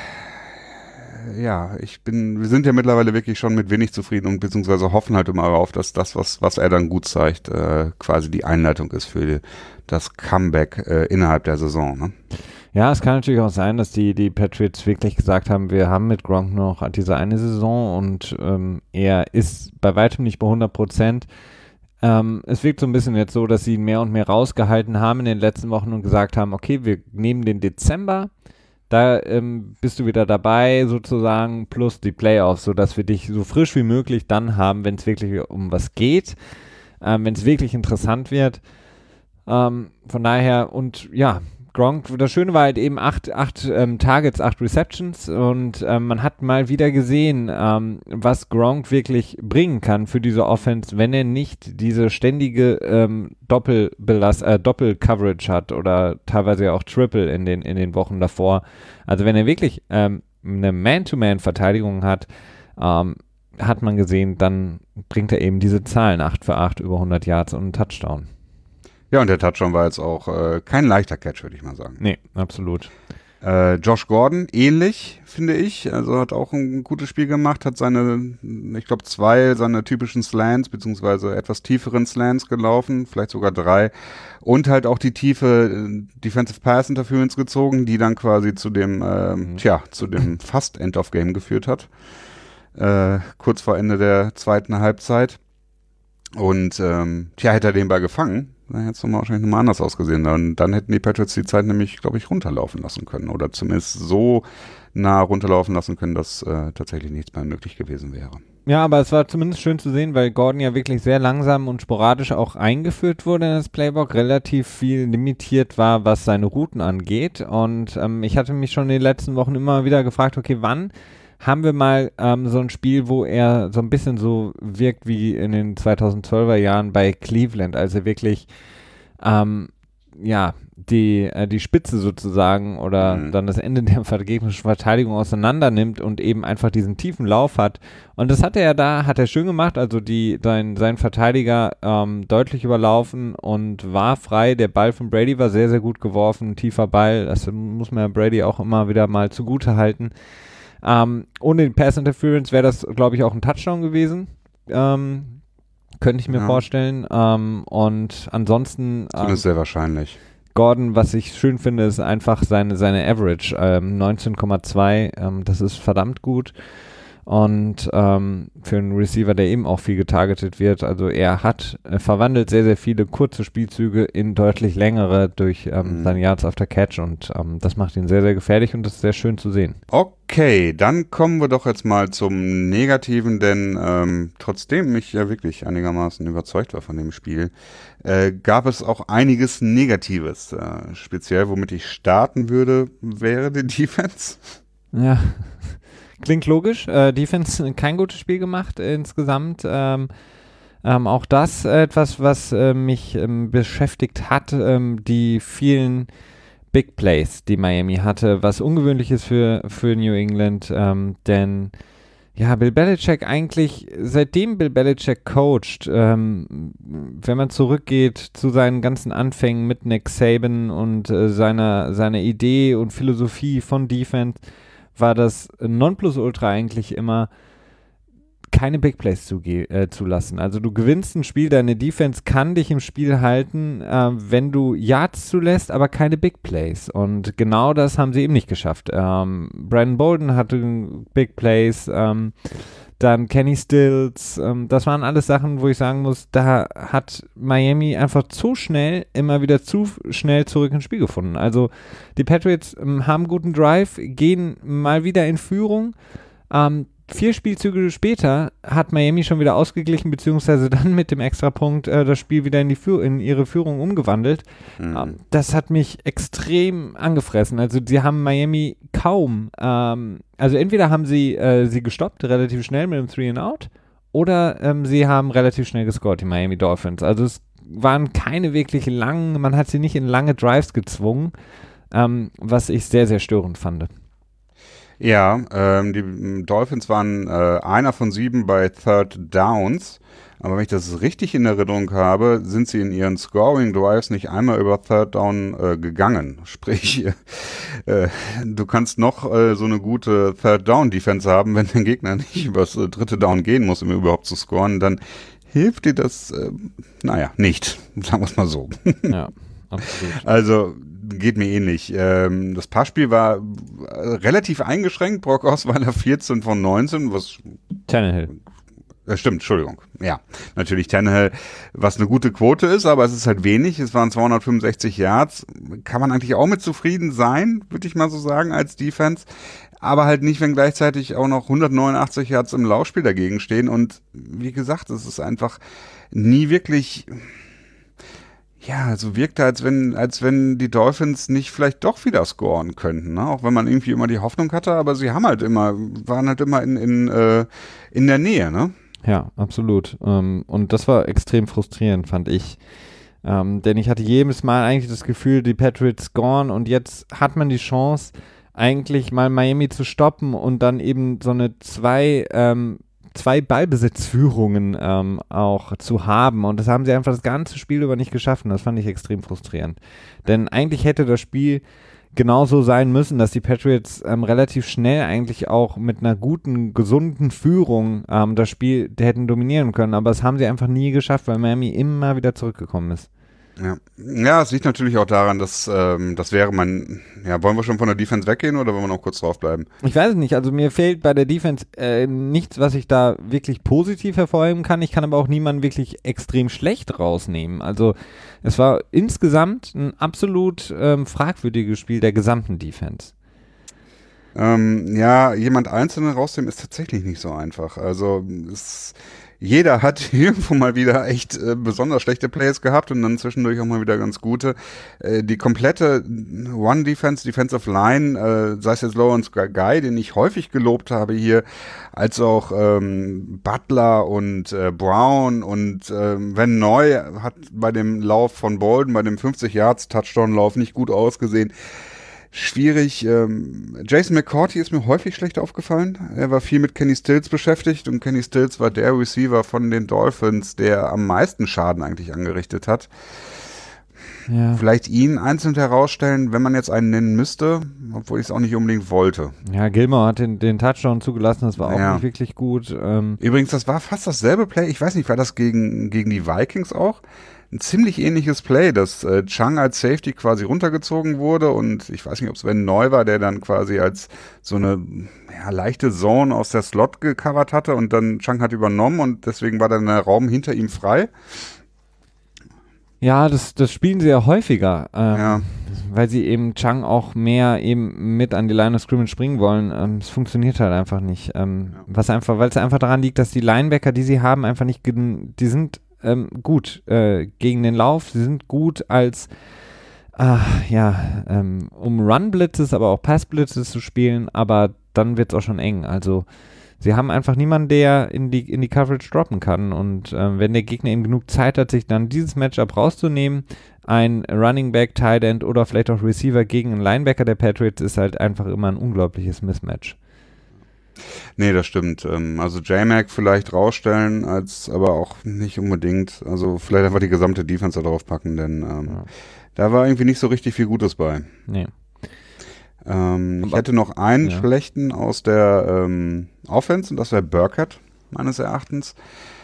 [SPEAKER 5] ja, ich bin, wir sind ja mittlerweile wirklich schon mit wenig zufrieden und beziehungsweise hoffen halt immer darauf, dass das, was, was er dann gut zeigt, äh, quasi die Einleitung ist für das Comeback äh, innerhalb der Saison. Ne?
[SPEAKER 6] Ja, es kann natürlich auch sein, dass die, die Patriots wirklich gesagt haben, wir haben mit Gronk noch diese eine Saison und ähm, er ist bei weitem nicht bei hundert Prozent. Ähm, es wirkt so ein bisschen jetzt so, dass sie ihn mehr und mehr rausgehalten haben in den letzten Wochen und gesagt haben, okay, wir nehmen den Dezember, da ähm, bist du wieder dabei sozusagen, plus die Playoffs, sodass wir dich so frisch wie möglich dann haben, wenn es wirklich um was geht, ähm, wenn es wirklich interessant wird. Ähm, von daher, und ja, Gronk, das Schöne war halt eben acht, acht ähm, Targets, acht Receptions und ähm, man hat mal wieder gesehen, ähm, was Gronk wirklich bringen kann für diese Offense, wenn er nicht diese ständige ähm, Doppelbelast, äh, Doppel-Coverage hat oder teilweise auch Triple in den, in den Wochen davor. Also wenn er wirklich ähm, eine Man-to-Man-Verteidigung hat, ähm, hat man gesehen, dann bringt er eben diese Zahlen, acht für acht, über hundert Yards und einen Touchdown.
[SPEAKER 5] Ja, und der Touchdown war jetzt auch äh, kein leichter Catch, würde ich mal sagen.
[SPEAKER 6] Nee, absolut.
[SPEAKER 5] Äh, Josh Gordon, ähnlich, finde ich. Also hat auch ein gutes Spiel gemacht, hat seine, ich glaube, zwei seiner typischen Slants, beziehungsweise etwas tieferen Slants gelaufen, vielleicht sogar drei. Und halt auch die tiefe äh, Defensive Pass Interference gezogen, die dann quasi zu dem, äh, mhm. tja, zu dem fast End of Game geführt hat. Äh, kurz vor Ende der zweiten Halbzeit. Und ähm, tja, hätte er den Ball gefangen, dann hätte es nochmal wahrscheinlich nochmal anders ausgesehen. Dann, dann hätten die Patriots die Zeit nämlich, glaube ich, runterlaufen lassen können. Oder zumindest so nah runterlaufen lassen können, dass äh, tatsächlich nichts mehr möglich gewesen wäre.
[SPEAKER 6] Ja, aber es war zumindest schön zu sehen, weil Gordon ja wirklich sehr langsam und sporadisch auch eingeführt wurde in das Playbook, relativ viel limitiert war, was seine Routen angeht. Und ähm, ich hatte mich schon in den letzten Wochen immer wieder gefragt, okay, wann haben wir mal ähm, so ein Spiel, wo er so ein bisschen so wirkt wie in den zweitausendzwölfer Jahren bei Cleveland, also wirklich ähm, ja, die, äh, die Spitze sozusagen oder mhm. dann das Ende der gegnerischen Verteidigung auseinander nimmt und eben einfach diesen tiefen Lauf hat. Und das hat er ja da, hat er schön gemacht, also die, sein, sein Verteidiger ähm, deutlich überlaufen und war frei. Der Ball von Brady war sehr, sehr gut geworfen, tiefer Ball, das muss man Brady auch immer wieder mal zugute halten. Ähm, ohne den Pass Interference wäre das, glaube ich, auch ein Touchdown gewesen. Ähm, könnte ich mir ja. vorstellen. Ähm, und ansonsten.
[SPEAKER 5] Das ist sehr wahrscheinlich.
[SPEAKER 6] Gordon, was ich schön finde, ist einfach seine, seine Average. Ähm, neunzehn Komma zwei. Ähm, das ist verdammt gut. Und ähm, für einen Receiver, der eben auch viel getargetet wird, also er hat äh, verwandelt sehr, sehr viele kurze Spielzüge in deutlich längere durch ähm, mhm. seine Yards after Catch und ähm, das macht ihn sehr, sehr gefährlich und das ist sehr schön zu sehen.
[SPEAKER 5] Okay, dann kommen wir doch jetzt mal zum Negativen, denn ähm, trotzdem ich ja wirklich einigermaßen überzeugt war von dem Spiel, äh, gab es auch einiges Negatives. Äh, speziell, womit ich starten würde, wäre die Defense.
[SPEAKER 6] Ja, klingt logisch. Äh, Defense kein gutes Spiel gemacht äh, insgesamt. Ähm, ähm, auch das äh, etwas, was äh, mich ähm, beschäftigt hat. Ähm, die vielen Big Plays, die Miami hatte, was ungewöhnlich ist für, für New England, ähm, denn ja, Bill Belichick eigentlich, seitdem Bill Belichick coacht, ähm, wenn man zurückgeht zu seinen ganzen Anfängen mit Nick Saban und äh, seiner, seiner Idee und Philosophie von Defense, war das Nonplusultra eigentlich immer, keine Big Plays zu äh, zulassen. Also du gewinnst ein Spiel, deine Defense kann dich im Spiel halten, äh, wenn du Yards zulässt, aber keine Big Plays. Und genau das haben sie eben nicht geschafft. Ähm, Brandon Bolden hatte Big Plays, ähm, dann Kenny Stills, ähm, das waren alles Sachen, wo ich sagen muss, da hat Miami einfach zu schnell, immer wieder zu schnell zurück ins Spiel gefunden. Also die Patriots ähm, haben einen guten Drive, gehen mal wieder in Führung, ähm, Vier Spielzüge später hat Miami schon wieder ausgeglichen, beziehungsweise dann mit dem Extrapunkt äh, das Spiel wieder in, die Führ- in ihre Führung umgewandelt. Mhm. Ähm, das hat mich extrem angefressen. Also sie haben Miami kaum, ähm, also entweder haben sie äh, sie gestoppt, relativ schnell mit dem Three and Out, oder ähm, sie haben relativ schnell gescored, die Miami Dolphins. Also es waren keine wirklich langen, man hat sie nicht in lange Drives gezwungen, ähm, was ich sehr, sehr störend fand.
[SPEAKER 5] Ja, ähm, die Dolphins waren äh, einer von sieben bei Third Downs, aber wenn ich das richtig in Erinnerung habe, sind sie in ihren Scoring Drives nicht einmal über Third Down äh, gegangen. Sprich, äh, du kannst noch äh, so eine gute Third Down Defense haben, wenn dein Gegner nicht übers äh, dritte Down gehen muss, um überhaupt zu scoren, dann hilft dir das, äh, naja, nicht, sagen wir es mal so.
[SPEAKER 6] Ja, absolut.
[SPEAKER 5] Also geht mir ähnlich. Ähm, das Passspiel war relativ eingeschränkt. Brock Osweiler vierzehn von neunzehn, was
[SPEAKER 6] Tannehill.
[SPEAKER 5] Äh, stimmt, Entschuldigung. Ja, natürlich Tannehill, was eine gute Quote ist, aber es ist halt wenig. Es waren zweihundertfünfundsechzig Yards. Kann man eigentlich auch mit zufrieden sein, würde ich mal so sagen, als Defense. Aber halt nicht, wenn gleichzeitig auch noch hundertneunundachtzig Yards im Laufspiel dagegen stehen. Und wie gesagt, es ist einfach nie wirklich... Ja, so wirkte, als wenn, als wenn die Dolphins nicht vielleicht doch wieder scoren könnten, ne? Auch wenn man irgendwie immer die Hoffnung hatte, aber sie haben halt immer, waren halt immer in, in, äh, in der Nähe, ne?
[SPEAKER 6] Ja, absolut. Ähm, und das war extrem frustrierend, fand ich. Ähm, denn ich hatte jedes Mal eigentlich das Gefühl, die Patriots scoren und jetzt hat man die Chance, eigentlich mal Miami zu stoppen und dann eben so eine zwei, ähm, zwei Ballbesitzführungen ähm, auch zu haben. Und das haben sie einfach das ganze Spiel über nicht geschafft. Und das fand ich extrem frustrierend. Denn eigentlich hätte das Spiel genauso sein müssen, dass die Patriots ähm, relativ schnell eigentlich auch mit einer guten, gesunden Führung ähm, das Spiel hätten dominieren können. Aber das haben sie einfach nie geschafft, weil Miami immer wieder zurückgekommen ist.
[SPEAKER 5] Ja, ja, es liegt natürlich auch daran, dass ähm, das wäre mein, ja, wollen wir schon von der Defense weggehen oder wollen wir noch kurz drauf bleiben?
[SPEAKER 6] Ich weiß es nicht, also mir fehlt bei der Defense äh, nichts, was ich da wirklich positiv hervorheben kann. Ich kann aber auch niemanden wirklich extrem schlecht rausnehmen. Also es war insgesamt ein absolut ähm, fragwürdiges Spiel der gesamten Defense.
[SPEAKER 5] Ähm, ja, jemand Einzelnen rausnehmen ist tatsächlich nicht so einfach. Also es jeder hat irgendwo mal wieder echt äh, besonders schlechte Plays gehabt und dann zwischendurch auch mal wieder ganz gute. Äh, die komplette One-Defense, Defensive Line, äh, sei es jetzt Lawrence Guy, den ich häufig gelobt habe hier, als auch ähm, Butler und äh, Brown und äh, Van Noy hat bei dem Lauf von Bolden, bei dem fünfzig Yards Touchdown-Lauf nicht gut ausgesehen. Schwierig. Ähm, Jason McCourty ist mir häufig schlecht aufgefallen. Er war viel mit Kenny Stills beschäftigt und Kenny Stills war der Receiver von den Dolphins, der am meisten Schaden eigentlich angerichtet hat. Ja. Vielleicht ihn einzeln herausstellen, wenn man jetzt einen nennen müsste, obwohl ich es auch nicht unbedingt wollte.
[SPEAKER 6] Ja, Gilmore hat den, den Touchdown zugelassen, das war auch ja. nicht wirklich gut. Ähm
[SPEAKER 5] Übrigens, das war fast dasselbe Play. Ich weiß nicht, war das gegen, gegen die Vikings auch? Ein ziemlich ähnliches Play, dass äh, Chung als Safety quasi runtergezogen wurde und ich weiß nicht, ob es Van Noy war, der dann quasi als so eine ja, leichte Zone aus der Slot gecovert hatte und dann Chung hat übernommen und deswegen war dann der Raum hinter ihm frei.
[SPEAKER 6] Ja, das, das spielen sie ja häufiger, ähm,
[SPEAKER 5] ja.
[SPEAKER 6] weil sie eben Chung auch mehr eben mit an die Line of Scrimmage bringen wollen. Ähm, es funktioniert halt einfach nicht. Ähm, ja. Was einfach, weil es einfach daran liegt, dass die Linebacker, die sie haben, einfach nicht, die sind ähm, gut äh, gegen den Lauf, sie sind gut als äh, ja, ähm, um Run-Blitzes, aber auch Pass-Blitzes zu spielen, aber dann wird es auch schon eng. Also Sie haben einfach niemanden, der in die, in die Coverage droppen kann. Und ähm, wenn der Gegner eben genug Zeit hat, sich dann dieses Matchup rauszunehmen, ein Running Back, Tight End oder vielleicht auch Receiver gegen einen Linebacker der Patriots ist halt einfach immer ein unglaubliches Mismatch.
[SPEAKER 5] Nee, das stimmt. Also J-Mac vielleicht rausstellen, als aber auch nicht unbedingt. Also vielleicht einfach die gesamte Defense da drauf packen, denn ähm, ja. da war irgendwie nicht so richtig viel Gutes bei.
[SPEAKER 6] Nee.
[SPEAKER 5] Ähm, ich hätte noch einen ja. schlechten aus der ähm, Offense und das wäre Burkhead, meines Erachtens.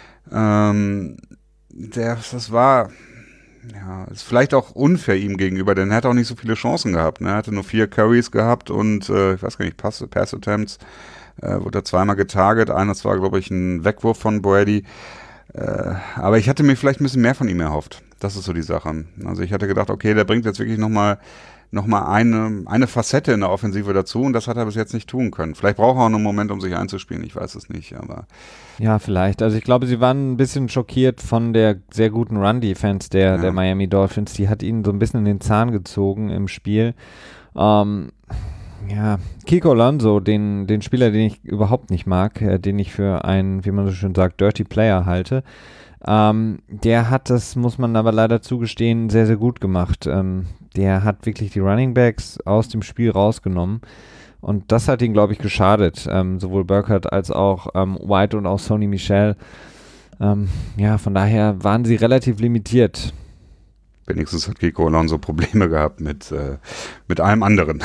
[SPEAKER 5] Ähm, der, das war, ja, ist vielleicht auch unfair ihm gegenüber, denn er hat auch nicht so viele Chancen gehabt. Ne? Er hatte nur vier Carries gehabt und, äh, ich weiß gar nicht, Pass, Pass Attempts, äh, wurde er zweimal getarget. Eines war, glaube ich, ein Wegwurf von Brady. Äh, aber ich hatte mir vielleicht ein bisschen mehr von ihm erhofft. Das ist so die Sache. Also ich hatte gedacht, okay, der bringt jetzt wirklich nochmal nochmal eine, eine Facette in der Offensive dazu und das hat er bis jetzt nicht tun können. Vielleicht braucht er auch noch einen Moment, um sich einzuspielen, ich weiß es nicht, aber...
[SPEAKER 6] Ja, vielleicht. Also ich glaube, sie waren ein bisschen schockiert von der sehr guten Run-Defense der, ja. der Miami Dolphins. Die hat ihnen so ein bisschen in den Zahn gezogen im Spiel. Ähm, ja, Kiko Alonso, den, den Spieler, den ich überhaupt nicht mag, äh, den ich für einen, wie man so schön sagt, Dirty Player halte, Ähm, der hat das, muss man aber leider zugestehen, sehr, sehr gut gemacht. Ähm, der hat wirklich die Running Backs aus dem Spiel rausgenommen und das hat ihn, glaube ich, geschadet. Ähm, sowohl Burkhead als auch ähm, White und auch Sony Michel. Ähm, ja, von daher waren sie relativ limitiert.
[SPEAKER 5] Wenigstens hat Kiko Alonso Probleme gehabt mit, äh, mit allem anderen.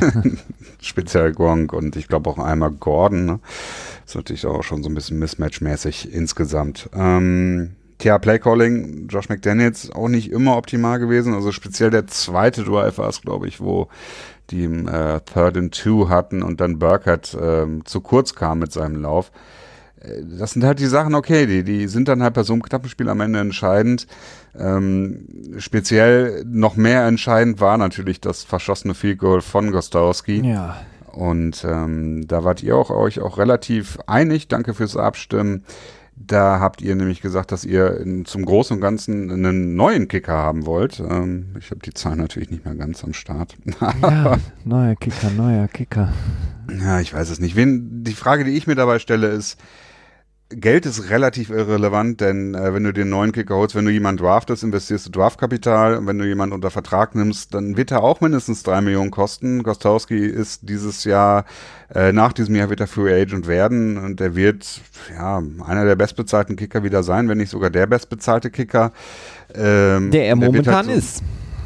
[SPEAKER 5] Speziell Gronk und ich glaube auch einmal Gordon. Ne? Das ist natürlich auch schon so ein bisschen Mismatch-mäßig insgesamt. Ähm, tja, Playcalling, Josh McDaniels auch nicht immer optimal gewesen. Also speziell der zweite Drive war es, glaube ich, wo die äh, Third and Two hatten und dann Burkhead äh, zu kurz kam mit seinem Lauf. Das sind halt die Sachen, okay, die, die sind dann halt bei so einem knappen Spiel am Ende entscheidend. Ähm, speziell noch mehr entscheidend war natürlich das verschossene Field Goal von Gostowski.
[SPEAKER 6] Ja.
[SPEAKER 5] Und ähm, da wart ihr auch euch auch relativ einig. Danke fürs Abstimmen. Da habt ihr nämlich gesagt, dass ihr in, zum Großen und Ganzen einen neuen Kicker haben wollt. Ähm, ich habe die Zahlen natürlich nicht mehr ganz am Start.
[SPEAKER 6] Ja, neuer Kicker, neuer Kicker.
[SPEAKER 5] Ja, ich weiß es nicht. Wen, die Frage, die ich mir dabei stelle, ist, Geld ist relativ irrelevant, denn äh, wenn du dir einen neuen Kicker holst, wenn du jemanden draftest, investierst du Draftkapital und wenn du jemanden unter Vertrag nimmst, dann wird er auch mindestens drei Millionen kosten. Gostowski ist dieses Jahr, äh, nach diesem Jahr wird er Free Agent werden und er wird ja einer der bestbezahlten Kicker wieder sein, wenn nicht sogar der bestbezahlte Kicker. Ähm,
[SPEAKER 6] der er
[SPEAKER 5] der
[SPEAKER 6] momentan
[SPEAKER 5] halt so
[SPEAKER 6] ist.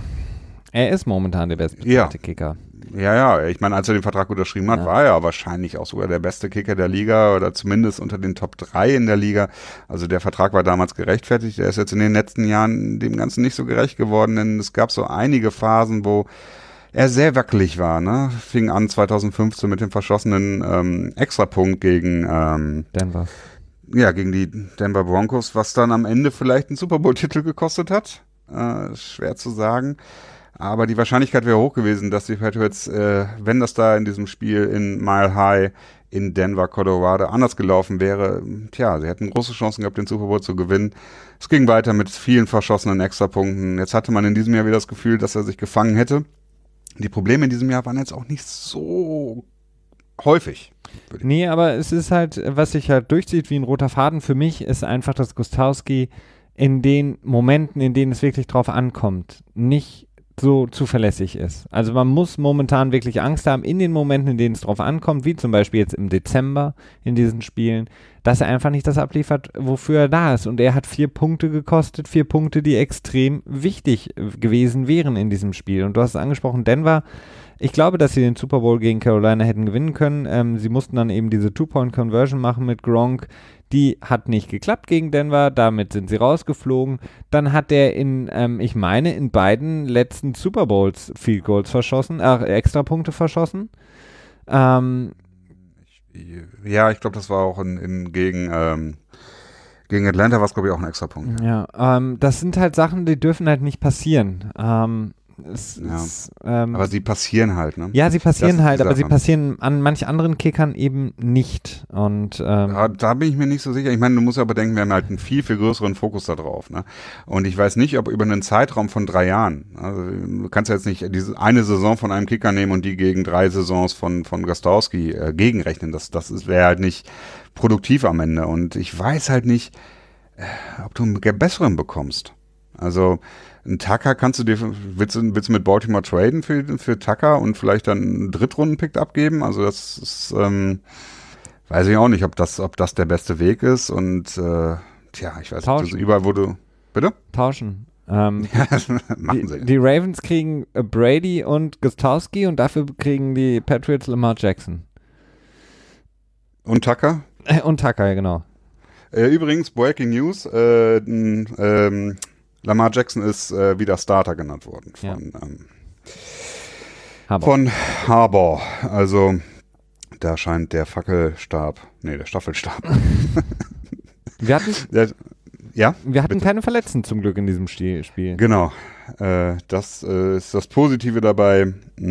[SPEAKER 6] Er ist momentan der bestbezahlte
[SPEAKER 5] ja.
[SPEAKER 6] Kicker.
[SPEAKER 5] Ja, ja, ich meine, als er den Vertrag unterschrieben hat, ja. war er wahrscheinlich auch sogar der beste Kicker der Liga oder zumindest unter den Top drei in der Liga. Also der Vertrag war damals gerechtfertigt. Der ist jetzt in den letzten Jahren dem Ganzen nicht so gerecht geworden, denn es gab so einige Phasen, wo er sehr wackelig war. Ne? Fing an zweitausendfünfzehn mit dem verschossenen ähm, Extrapunkt gegen ähm,
[SPEAKER 6] Denver.
[SPEAKER 5] Ja, gegen die Denver Broncos, was dann am Ende vielleicht einen Super Bowl-Titel gekostet hat. Äh, schwer zu sagen. Aber die Wahrscheinlichkeit wäre hoch gewesen, dass die Patriots, äh, wenn das da in diesem Spiel in Mile High in Denver, Colorado anders gelaufen wäre, tja, sie hätten große Chancen gehabt, den Super Bowl zu gewinnen. Es ging weiter mit vielen verschossenen Extrapunkten. Jetzt hatte man in diesem Jahr wieder das Gefühl, dass er sich gefangen hätte. Die Probleme in diesem Jahr waren jetzt auch nicht so häufig.
[SPEAKER 6] Nee, aber es ist halt, was sich halt durchzieht wie ein roter Faden für mich, ist einfach, dass Gostowski in den Momenten, in denen es wirklich drauf ankommt, nicht so zuverlässig ist. Also man muss momentan wirklich Angst haben, in den Momenten, in denen es drauf ankommt, wie zum Beispiel jetzt im Dezember in diesen Spielen, dass er einfach nicht das abliefert, wofür er da ist. Und er hat vier Punkte gekostet, vier Punkte, die extrem wichtig gewesen wären in diesem Spiel. Und du hast es angesprochen, Denver, ich glaube, dass sie den Super Bowl gegen Carolina hätten gewinnen können. Ähm, sie mussten dann eben diese Two-Point-Conversion machen mit Gronk. Die hat nicht geklappt gegen Denver, damit sind sie rausgeflogen. Dann hat er in, ähm, ich meine, in beiden letzten Super Bowls Field Goals verschossen, äh, Extrapunkte verschossen. Ähm,
[SPEAKER 5] ja, ich glaube, das war auch in, in, gegen, ähm, gegen Atlanta, war es, glaube ich, auch ein Extrapunkt.
[SPEAKER 6] Ja, ähm, das sind halt Sachen, die dürfen halt nicht passieren. Ähm, Es,
[SPEAKER 5] Ja.
[SPEAKER 6] es, ähm,
[SPEAKER 5] Aber sie passieren halt, ne?
[SPEAKER 6] ja, sie passieren
[SPEAKER 5] Das ist
[SPEAKER 6] halt,
[SPEAKER 5] die
[SPEAKER 6] aber sie
[SPEAKER 5] Sache.
[SPEAKER 6] passieren an manch anderen Kickern eben nicht. Und ähm,
[SPEAKER 5] Ja, da bin ich mir nicht so sicher. Ich meine, du musst ja bedenken, wir haben halt einen viel, viel größeren Fokus da drauf. Ne? Und ich weiß nicht, ob über einen Zeitraum von drei Jahren, also du kannst ja jetzt nicht diese eine Saison von einem Kicker nehmen und die gegen drei Saisons von, von Gostowski äh, gegenrechnen. Das, das wäre halt nicht produktiv am Ende. Und ich weiß halt nicht, äh, ob du einen besseren bekommst. Also ein Tucker kannst du dir, willst du, willst du mit Baltimore traden für, für Tucker und vielleicht dann einen Drittrunden-Pick abgeben? Also das ist, ähm, weiß ich auch nicht, ob das, ob das der beste Weg ist. Und äh, tja, ich weiß nicht,
[SPEAKER 6] Tauschen.
[SPEAKER 5] das überall, wo du. Bitte?
[SPEAKER 6] tauschen. Ähm,
[SPEAKER 5] Ja, das machen sie.
[SPEAKER 6] die, die Ravens kriegen äh, Brady und Gostowski und dafür kriegen die Patriots Lamar Jackson.
[SPEAKER 5] Und Tucker?
[SPEAKER 6] Äh, und Tucker, ja, genau.
[SPEAKER 5] Äh, übrigens, Breaking News, äh, n- ähm, Lamar Jackson ist äh, wieder Starter genannt worden von,
[SPEAKER 6] Ja.
[SPEAKER 5] ähm,
[SPEAKER 6] Aber
[SPEAKER 5] von Harbour. Also da scheint der Fackelstab, nee, der Staffelstab.
[SPEAKER 6] wir hatten,
[SPEAKER 5] Der, ja?
[SPEAKER 6] wir hatten
[SPEAKER 5] Bitte.
[SPEAKER 6] keine Verletzten zum Glück in diesem Stil- Spiel.
[SPEAKER 5] Genau. Äh, das äh, ist das Positive dabei.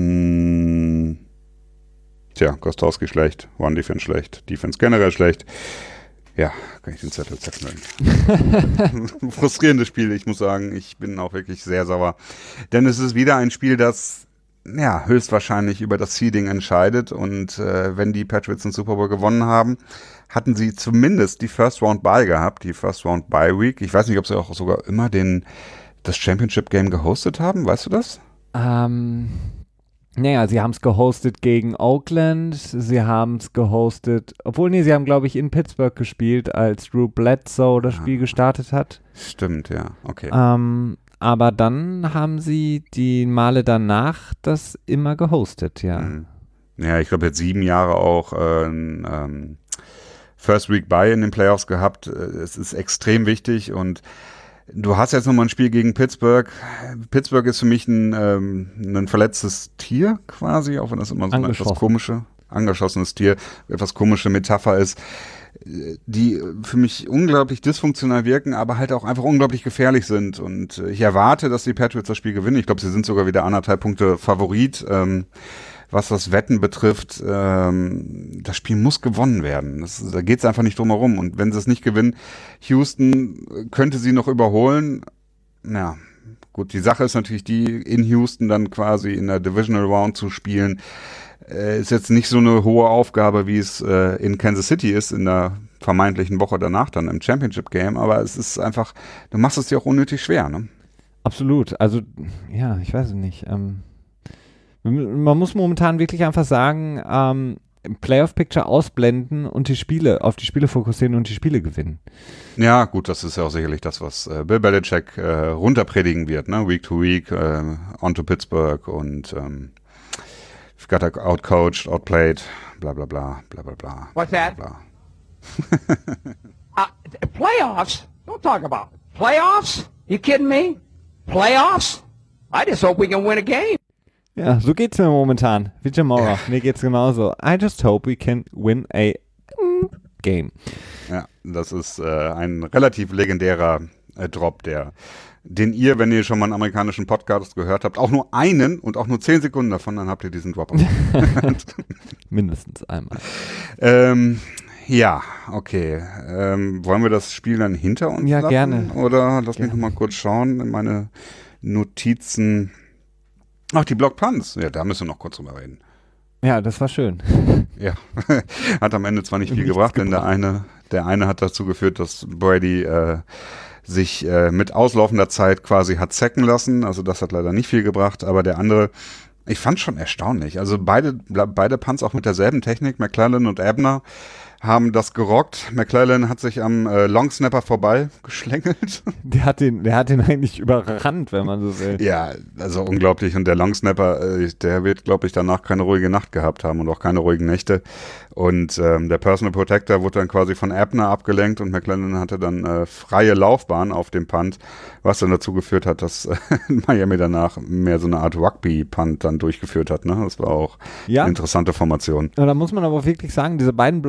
[SPEAKER 5] Mm, tja, Gostowski schlecht, One Defense schlecht, Defense generell schlecht. Ja, kann ich den Zettel zerknüllen. Frustrierendes Spiel, ich muss sagen. Ich bin auch wirklich sehr sauer. Denn es ist wieder ein Spiel, das ja höchstwahrscheinlich über das Seeding entscheidet. Und äh, wenn die Patriots den Super Bowl gewonnen haben, hatten sie zumindest die First Round Bye gehabt, die First Round Bye Week. Ich weiß nicht, ob sie auch sogar immer den das Championship Game gehostet haben. Weißt du das?
[SPEAKER 6] Ähm, naja, sie haben es gehostet gegen Oakland, sie haben es gehostet, obwohl, nee, sie haben, glaube ich, in Pittsburgh gespielt, als Drew Bledsoe das Spiel gestartet hat.
[SPEAKER 5] Stimmt, ja. Okay.
[SPEAKER 6] Ähm, aber dann haben sie die Male danach das immer gehostet, ja.
[SPEAKER 5] Mhm. Ja, ich glaube, jetzt sieben Jahre auch äh, ein ähm, First Week Bye in den Playoffs gehabt. Äh, Es ist extrem wichtig und du hast jetzt nochmal ein Spiel gegen Pittsburgh. Pittsburgh ist für mich ein, ähm, ein verletztes Tier quasi, auch wenn das immer so eine etwas
[SPEAKER 6] Angeschossen.
[SPEAKER 5] komische, angeschossenes Tier, etwas komische Metapher ist, äh, die für mich unglaublich dysfunktional wirken, aber halt auch einfach unglaublich gefährlich sind. Und äh, ich erwarte, dass die Patriots das Spiel gewinnen. Ich glaube, sie sind sogar wieder anderthalb Punkte Favorit. Ähm, was das Wetten betrifft, ähm, das Spiel muss gewonnen werden. Das, da geht es einfach nicht drum herum. Und wenn sie es nicht gewinnen, Houston könnte sie noch überholen. Ja, gut, die Sache ist natürlich die, in Houston dann quasi in der Divisional Round zu spielen, äh, ist jetzt nicht so eine hohe Aufgabe, wie es äh, in Kansas City ist, in der vermeintlichen Woche danach dann im Championship Game. Aber es ist einfach, du machst es dir auch unnötig schwer, ne?
[SPEAKER 6] Absolut, also, ja, ich weiß es nicht, ähm, man muss momentan wirklich einfach sagen, ähm, Playoff-Picture ausblenden und die Spiele, auf die Spiele fokussieren und die Spiele gewinnen.
[SPEAKER 5] Ja, gut, das ist ja auch sicherlich das, was äh, Bill Belichick äh, runterpredigen wird, ne? Week to Week, äh, on to Pittsburgh und ähm, got outcoached, outplayed, bla bla bla, bla bla bla.
[SPEAKER 2] What's that?
[SPEAKER 5] Bla.
[SPEAKER 2] Uh, playoffs? Don't talk about it. Playoffs? You kidding me? Playoffs? I just hope we can win a game.
[SPEAKER 6] Ja, so geht's mir momentan. Wie Jamora. Mir geht's genauso. I just hope we can win a mm, game.
[SPEAKER 5] Ja, das ist äh, ein relativ legendärer äh, Drop, der, den ihr, wenn ihr schon mal einen amerikanischen Podcast gehört habt, auch nur einen und auch nur zehn Sekunden davon, dann habt ihr diesen Drop.
[SPEAKER 6] Mindestens einmal.
[SPEAKER 5] ähm, ja, okay. Ähm, wollen wir das Spiel dann hinter uns
[SPEAKER 6] Ja,
[SPEAKER 5] lassen?
[SPEAKER 6] gerne.
[SPEAKER 5] Oder lass
[SPEAKER 6] Gerne.
[SPEAKER 5] mich noch mal kurz schauen in meine Notizen. Ach, die Block Punts. Ja, da müssen wir noch kurz drüber reden.
[SPEAKER 6] Ja, das war schön.
[SPEAKER 5] Ja, hat am Ende zwar nicht viel
[SPEAKER 6] Nichts
[SPEAKER 5] gebracht, denn der
[SPEAKER 6] gebracht.
[SPEAKER 5] eine, der eine hat dazu geführt, dass Brady äh, sich äh, mit auslaufender Zeit quasi hat sacken lassen. Also das hat leider nicht viel gebracht, aber der andere, ich fand schon erstaunlich. Also beide, beide Punts auch mit derselben Technik, McClellan und Ebner, haben das gerockt. McClellan hat sich am äh, Longsnapper vorbei geschlängelt.
[SPEAKER 6] Der hat den, der hat den eigentlich überrannt, wenn man so will.
[SPEAKER 5] Ja, also unglaublich. Und der Longsnapper, äh, der wird, glaube ich, danach keine ruhige Nacht gehabt haben und auch keine ruhigen Nächte. Und ähm, der Personal Protector wurde dann quasi von Ebner abgelenkt und McClellan hatte dann äh, freie Laufbahn auf dem Punt, was dann dazu geführt hat, dass äh, Miami danach mehr so eine Art Rugby-Punt dann durchgeführt hat. Ne? Das war auch
[SPEAKER 6] Ja.
[SPEAKER 5] eine interessante Formation.
[SPEAKER 6] Und da muss man aber wirklich sagen, diese beiden Block-Punts,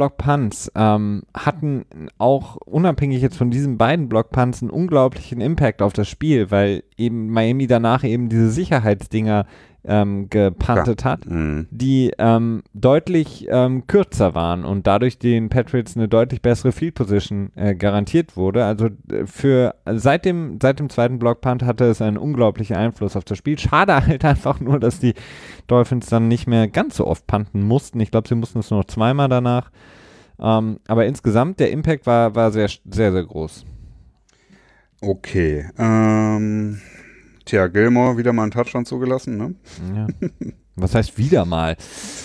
[SPEAKER 6] Punts ähm, hatten auch unabhängig jetzt von diesen beiden Block-Punts einen unglaublichen Impact auf das Spiel, weil eben Miami danach eben diese Sicherheitsdinger ähm, gepuntet
[SPEAKER 5] Ja.
[SPEAKER 6] hat,
[SPEAKER 5] Mhm.
[SPEAKER 6] die ähm, deutlich ähm, kürzer waren und dadurch den Patriots eine deutlich bessere Field Position äh, garantiert wurde. Also äh, für also seit dem seit dem zweiten Block-Punt hatte es einen unglaublichen Einfluss auf das Spiel. Schade halt einfach nur, dass die Dolphins dann nicht mehr ganz so oft punten mussten. Ich glaube, sie mussten es nur noch zweimal danach. Ähm, aber insgesamt der Impact war war sehr sehr sehr groß.
[SPEAKER 5] Okay. Ähm, tja, Gilmore wieder mal einen Touchdown zugelassen, ne?
[SPEAKER 6] Ja. Was heißt wieder mal?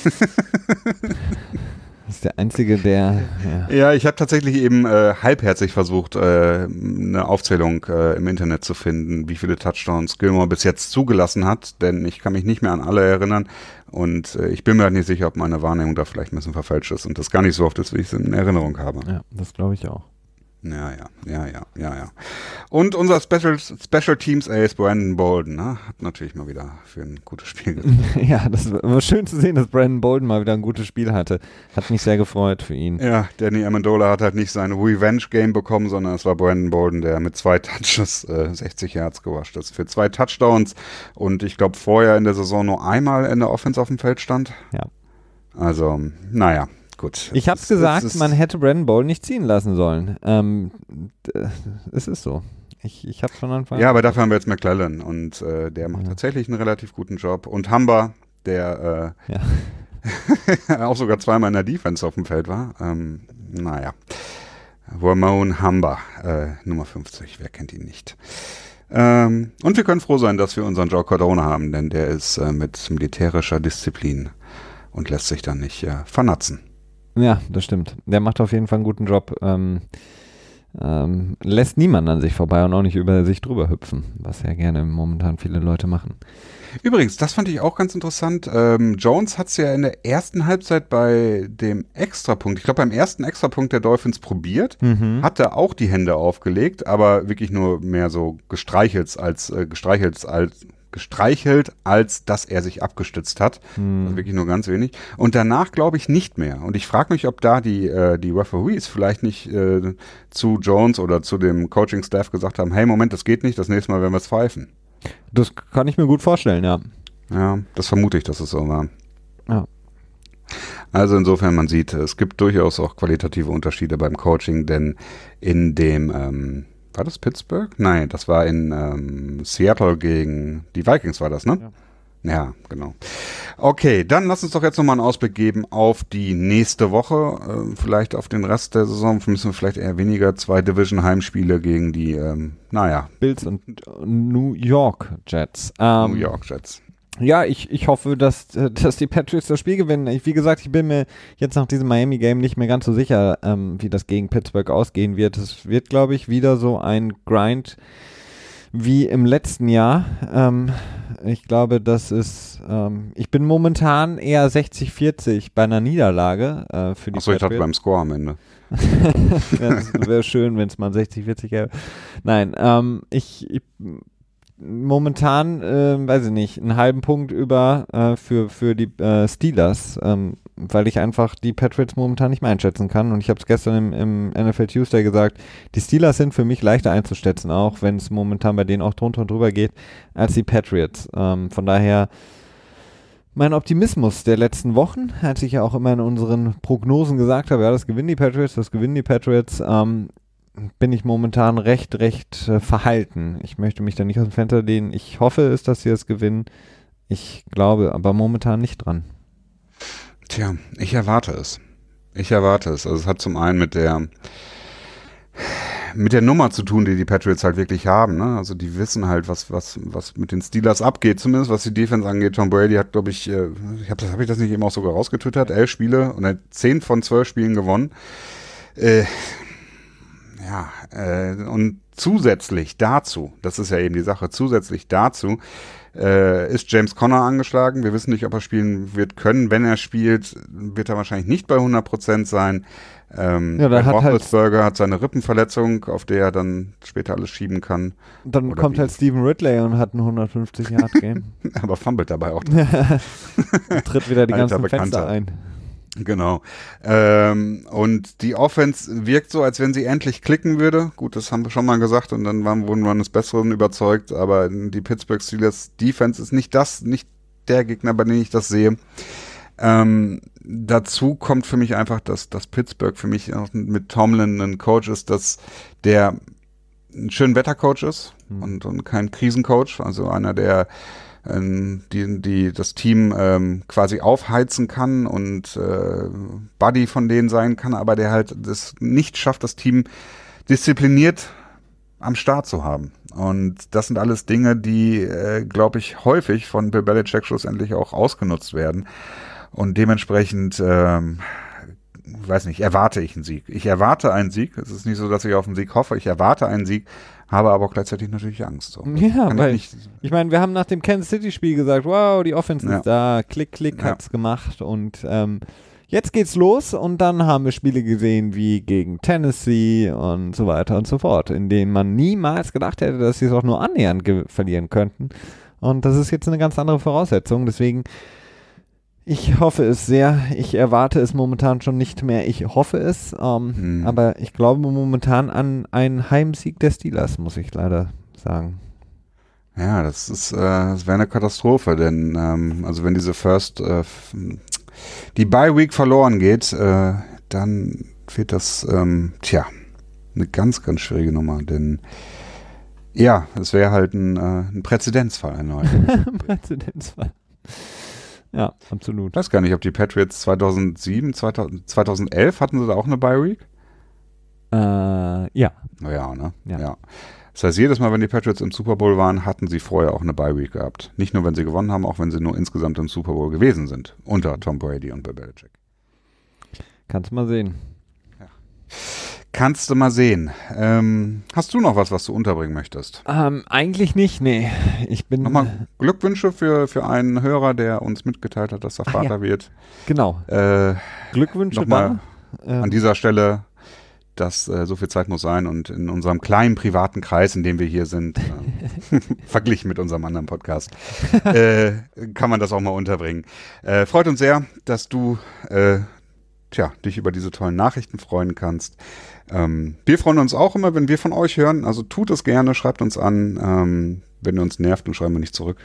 [SPEAKER 6] Das ist der einzige, der. Ja.
[SPEAKER 5] Ja, ich habe tatsächlich eben äh, halbherzig versucht, äh, eine Aufzählung äh, im Internet zu finden, wie viele Touchdowns Gilmore bis jetzt zugelassen hat, denn ich kann mich nicht mehr an alle erinnern und äh, ich bin mir halt nicht sicher, ob meine Wahrnehmung da vielleicht ein bisschen verfälscht ist und das gar nicht so oft ist, wie ich es in Erinnerung habe.
[SPEAKER 6] Ja, das glaube ich auch.
[SPEAKER 5] Ja, ja, ja, ja, ja, ja. Und unser Special, Special Teams Ace Brandon Bolden, ne, hat natürlich mal wieder für ein gutes Spiel gesorgt.
[SPEAKER 6] Ja, das war schön zu sehen, dass Brandon Bolden mal wieder ein gutes Spiel hatte. Hat mich sehr gefreut für ihn.
[SPEAKER 5] Ja, Danny Amendola hat halt nicht sein Revenge-Game bekommen, sondern es war Brandon Bolden, der mit zwei Touches äh, sechzig Yards gewascht ist. Für zwei Touchdowns und ich glaube vorher in der Saison nur einmal in der Offense auf dem Feld stand.
[SPEAKER 6] Ja.
[SPEAKER 5] Also, naja. Gut.
[SPEAKER 6] Ich hab's
[SPEAKER 5] Es-
[SPEAKER 6] gesagt,
[SPEAKER 5] es ist-
[SPEAKER 6] man hätte Brandon Bolden nicht ziehen lassen sollen. Ähm, d- es ist so. Ich, ich hab's von Anfang an.
[SPEAKER 5] Ja, aber dafür haben wir jetzt McClellan und äh, der macht
[SPEAKER 6] Ja.
[SPEAKER 5] tatsächlich einen relativ guten Job. Und Humber, der
[SPEAKER 6] Ja.
[SPEAKER 5] äh, auch sogar zweimal in der Defense auf dem Feld war. Ähm, naja. Ramon Humber, äh, Nummer fünfzig, wer kennt ihn nicht. Ähm, und wir können froh sein, dass wir unseren Joe Cardona haben, denn der ist äh, mit militärischer Disziplin und lässt sich dann nicht äh, vernatzen.
[SPEAKER 6] Ja, das stimmt. Der macht auf jeden Fall einen guten Job. Ähm, ähm, lässt niemand an sich vorbei und auch nicht über sich drüber hüpfen, was ja gerne momentan viele Leute machen.
[SPEAKER 5] Übrigens, das fand ich auch ganz interessant. Ähm, Jones hat es ja in der ersten Halbzeit bei dem Extrapunkt, ich glaube beim ersten Extrapunkt der Dolphins probiert,
[SPEAKER 6] Mhm.
[SPEAKER 5] hat er auch die Hände aufgelegt, aber wirklich nur mehr so gestreichelt als äh, gestreichelt als gestreichelt, als dass er sich abgestützt hat. Also wirklich nur ganz wenig. Und danach glaube ich nicht mehr. Und ich frage mich, ob da die, äh, die Referees vielleicht nicht äh, zu Jones oder zu dem Coaching-Staff gesagt haben, hey, Moment, das geht nicht, das nächste Mal werden wir es pfeifen.
[SPEAKER 6] Das kann ich mir gut vorstellen, ja.
[SPEAKER 5] Ja, das vermute ich, dass es so war.
[SPEAKER 6] Ja.
[SPEAKER 5] Also insofern, man sieht, es gibt durchaus auch qualitative Unterschiede beim Coaching, denn in dem, ähm, war das Pittsburgh? Nein, das war in ähm, Seattle gegen die Vikings war das, ne?
[SPEAKER 6] Ja.
[SPEAKER 5] Ja, genau. Okay, dann lass uns doch jetzt nochmal einen Ausblick geben auf die nächste Woche, äh, vielleicht auf den Rest der Saison, müssen wir vielleicht eher weniger, zwei Division-Heimspiele gegen die, ähm, naja,
[SPEAKER 6] Bills und New York Jets. Ähm,
[SPEAKER 5] New York Jets.
[SPEAKER 6] Ja, ich, ich hoffe, dass, äh, dass die Patriots das Spiel gewinnen. Ich, wie gesagt, ich bin mir jetzt nach diesem Miami-Game nicht mehr ganz so sicher, ähm, wie das gegen Pittsburgh ausgehen wird. Es wird, glaube ich, wieder so ein Grind wie im letzten Jahr. Ähm, ich glaube, das ist, ähm, ich bin momentan eher sechzig vierzig bei einer Niederlage äh, für die
[SPEAKER 5] Achso, ich dachte
[SPEAKER 6] Patriots.
[SPEAKER 5] beim Score am Ende.
[SPEAKER 6] Ja, das wäre schön, wenn es mal sechzig vierzig gäbe. Nein, ähm, ich, ich momentan, äh, weiß ich nicht, einen halben Punkt über äh, für, für die äh, Steelers, ähm, weil ich einfach die Patriots momentan nicht mehr einschätzen kann. Und ich habe es gestern im, im N F L Tuesday gesagt, die Steelers sind für mich leichter einzuschätzen, auch wenn es momentan bei denen auch drunter und drüber geht, als die Patriots. Ähm, von daher mein Optimismus der letzten Wochen, als ich ja auch immer in unseren Prognosen gesagt habe, ja, das gewinnen die Patriots, das gewinnen die Patriots, ähm, bin ich momentan recht, recht äh, verhalten. Ich möchte mich da nicht aus dem Fenster lehnen. Ich hoffe es, dass sie es gewinnen. Ich glaube aber momentan nicht dran.
[SPEAKER 5] Tja, ich erwarte es. Ich erwarte es. Also es hat zum einen mit der mit der Nummer zu tun, die die Patriots halt wirklich haben. Ne? Also die wissen halt, was was was mit den Steelers abgeht. Zumindest was die Defense angeht. Tom Brady hat, glaube ich, äh, ich habe das, habe ich das nicht eben auch sogar rausgetwittert, elf Spiele und er hat zehn von zwölf Spielen gewonnen. Äh, ja, äh, und zusätzlich dazu, das ist ja eben die Sache, zusätzlich dazu äh, ist James Conner angeschlagen. Wir wissen nicht, ob er spielen wird können. Wenn er spielt, wird er wahrscheinlich nicht bei hundert Prozent sein. Ähm,
[SPEAKER 6] Ja, da
[SPEAKER 5] Ben
[SPEAKER 6] hat halt-
[SPEAKER 5] Roethlisberger hat seine Rippenverletzung, auf der er dann später alles schieben kann.
[SPEAKER 6] Dann
[SPEAKER 5] Oder
[SPEAKER 6] kommt
[SPEAKER 5] wie?
[SPEAKER 6] halt Stephen Ridley und hat ein hundertfünfzig Yard Game.
[SPEAKER 5] Aber fummelt dabei auch.
[SPEAKER 6] Und tritt wieder die
[SPEAKER 5] Alter
[SPEAKER 6] ganzen
[SPEAKER 5] Bekannter.
[SPEAKER 6] Fenster ein.
[SPEAKER 5] Genau. Ähm, und die Offense wirkt so, als wenn sie endlich klicken würde. Gut, das haben wir schon mal gesagt und dann waren, wurden wir eines Besseren überzeugt, aber die Pittsburgh Steelers Defense ist nicht das, nicht der Gegner, bei dem ich das sehe. Ähm, dazu kommt für mich einfach, dass, dass Pittsburgh für mich auch mit Tomlin ein Coach ist, dass der ein schön Wettercoach ist mhm. und, und kein Krisencoach, also einer, der ähm, die, die das Team ähm, quasi aufheizen kann und äh, Buddy von denen sein kann, aber der halt das nicht schafft, das Team diszipliniert am Start zu haben. Und das sind alles Dinge, die, äh, glaube ich, häufig von Bill Belichick schlussendlich auch ausgenutzt werden. Und dementsprechend, ähm, weiß nicht, erwarte ich einen Sieg. Ich erwarte einen Sieg. Es ist nicht so, dass ich auf einen Sieg hoffe. Ich erwarte einen Sieg, habe aber auch gleichzeitig natürlich Angst. So.
[SPEAKER 6] Ja,
[SPEAKER 5] Kann
[SPEAKER 6] weil,
[SPEAKER 5] ich, nicht,
[SPEAKER 6] ich meine, wir haben nach dem Kansas City-Spiel gesagt, wow, die Offense
[SPEAKER 5] Ja.
[SPEAKER 6] ist da, klick, klick,
[SPEAKER 5] Ja.
[SPEAKER 6] hat's gemacht und ähm, jetzt geht's los und dann haben wir Spiele gesehen wie gegen Tennessee und so weiter und so fort, in denen man niemals gedacht hätte, dass sie es auch nur annähernd ge- verlieren könnten. Und das ist jetzt eine ganz andere Voraussetzung. Deswegen, ich hoffe es sehr. Ich erwarte es momentan schon nicht mehr. Ich hoffe es. Ähm,
[SPEAKER 5] Hm.
[SPEAKER 6] Aber ich glaube momentan an einen Heimsieg der Steelers, muss ich leider sagen.
[SPEAKER 5] ja, das ist, äh, das wäre eine Katastrophe, denn ähm, also wenn diese First, äh, f- die Bye Week verloren geht, äh, dann wird das, ähm, tja, eine ganz, ganz schwierige Nummer, denn ja, es wäre halt ein, äh, ein Präzedenzfall erneut.
[SPEAKER 6] Präzedenzfall. Ja, absolut.
[SPEAKER 5] Ich weiß gar nicht, ob die Patriots zweitausendsieben, zweitausend, zweitausendelf hatten sie da auch eine Bye Week?
[SPEAKER 6] Äh, ja.
[SPEAKER 5] Naja, ne?
[SPEAKER 6] Ja.
[SPEAKER 5] Ja. Das heißt, jedes Mal, wenn die Patriots im Super Bowl waren, hatten sie vorher auch eine Bye Week gehabt. Nicht nur, wenn sie gewonnen haben, auch wenn sie nur insgesamt im Super Bowl gewesen sind. Unter Tom Brady und Bill Belichick.
[SPEAKER 6] Kannst mal sehen.
[SPEAKER 5] Kannst du mal sehen. Ähm, hast du noch was, was du unterbringen möchtest?
[SPEAKER 6] Ähm, eigentlich nicht, nee. Ich bin.
[SPEAKER 5] Nochmal Glückwünsche für, für einen Hörer, der uns mitgeteilt hat, dass er
[SPEAKER 6] Ach,
[SPEAKER 5] Vater
[SPEAKER 6] ja.
[SPEAKER 5] wird.
[SPEAKER 6] Genau.
[SPEAKER 5] Äh,
[SPEAKER 6] Glückwünsche
[SPEAKER 5] Nochmal
[SPEAKER 6] da. Ähm,
[SPEAKER 5] an dieser Stelle, dass äh, so viel Zeit muss sein und in unserem kleinen privaten Kreis, in dem wir hier sind, äh, verglichen mit unserem anderen Podcast, äh, kann man das auch mal unterbringen. Äh, freut uns sehr, dass du äh, tja, dich über diese tollen Nachrichten freuen kannst. Ähm, wir freuen uns auch immer, wenn wir von euch hören. Also tut es gerne, schreibt uns an. Ähm, wenn ihr uns nervt, dann schreiben wir nicht zurück.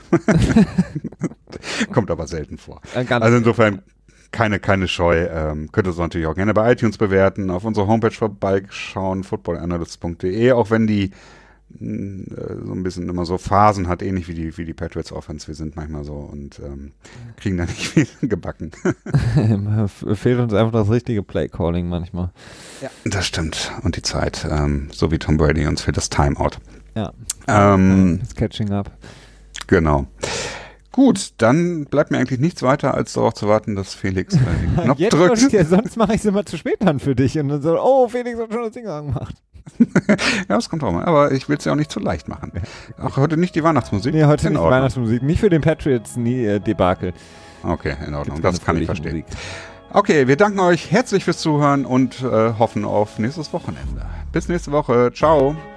[SPEAKER 5] Kommt aber selten vor.
[SPEAKER 6] äh, ganz
[SPEAKER 5] Also insofern keine, keine Scheu. Ähm, könnt ihr es natürlich auch gerne bei iTunes bewerten, auf unserer Homepage vorbeischauen, football analyst punkt de, auch wenn die mh, so ein bisschen immer so Phasen hat, ähnlich wie die, wie die Patriots Offense. Wir sind manchmal so und ähm, kriegen da nicht viel gebacken.
[SPEAKER 6] fehlt uns einfach das richtige Play-Calling manchmal.
[SPEAKER 5] Das stimmt. Und die Zeit. Ähm, so wie Tom Brady, uns fehlt das Timeout.
[SPEAKER 6] Ja.
[SPEAKER 5] Ähm,
[SPEAKER 6] It's catching up.
[SPEAKER 5] Genau. Gut, dann bleibt mir eigentlich nichts weiter, als darauf zu warten, dass Felix äh, den Knopf
[SPEAKER 6] Jetzt wollte ich
[SPEAKER 5] drückt.
[SPEAKER 6] dir, sonst mache ich es immer zu spät dann für dich. Und dann so, oh, Felix hat schon das Ding angemacht.
[SPEAKER 5] Ja, das kommt auch mal. Aber ich will es ja auch nicht zu leicht machen. Auch heute nicht die Weihnachtsmusik?
[SPEAKER 6] Nee, heute
[SPEAKER 5] In
[SPEAKER 6] nicht
[SPEAKER 5] Ordnung.
[SPEAKER 6] Weihnachtsmusik. Nicht für den Patriots-Debakel.
[SPEAKER 5] Okay, in Ordnung.
[SPEAKER 6] Gibt's
[SPEAKER 5] Das kann ich
[SPEAKER 6] fröhliche
[SPEAKER 5] verstehen.
[SPEAKER 6] Musik.
[SPEAKER 5] Okay, wir danken euch herzlich fürs Zuhören und äh, hoffen auf nächstes Wochenende. Bis nächste Woche. Ciao.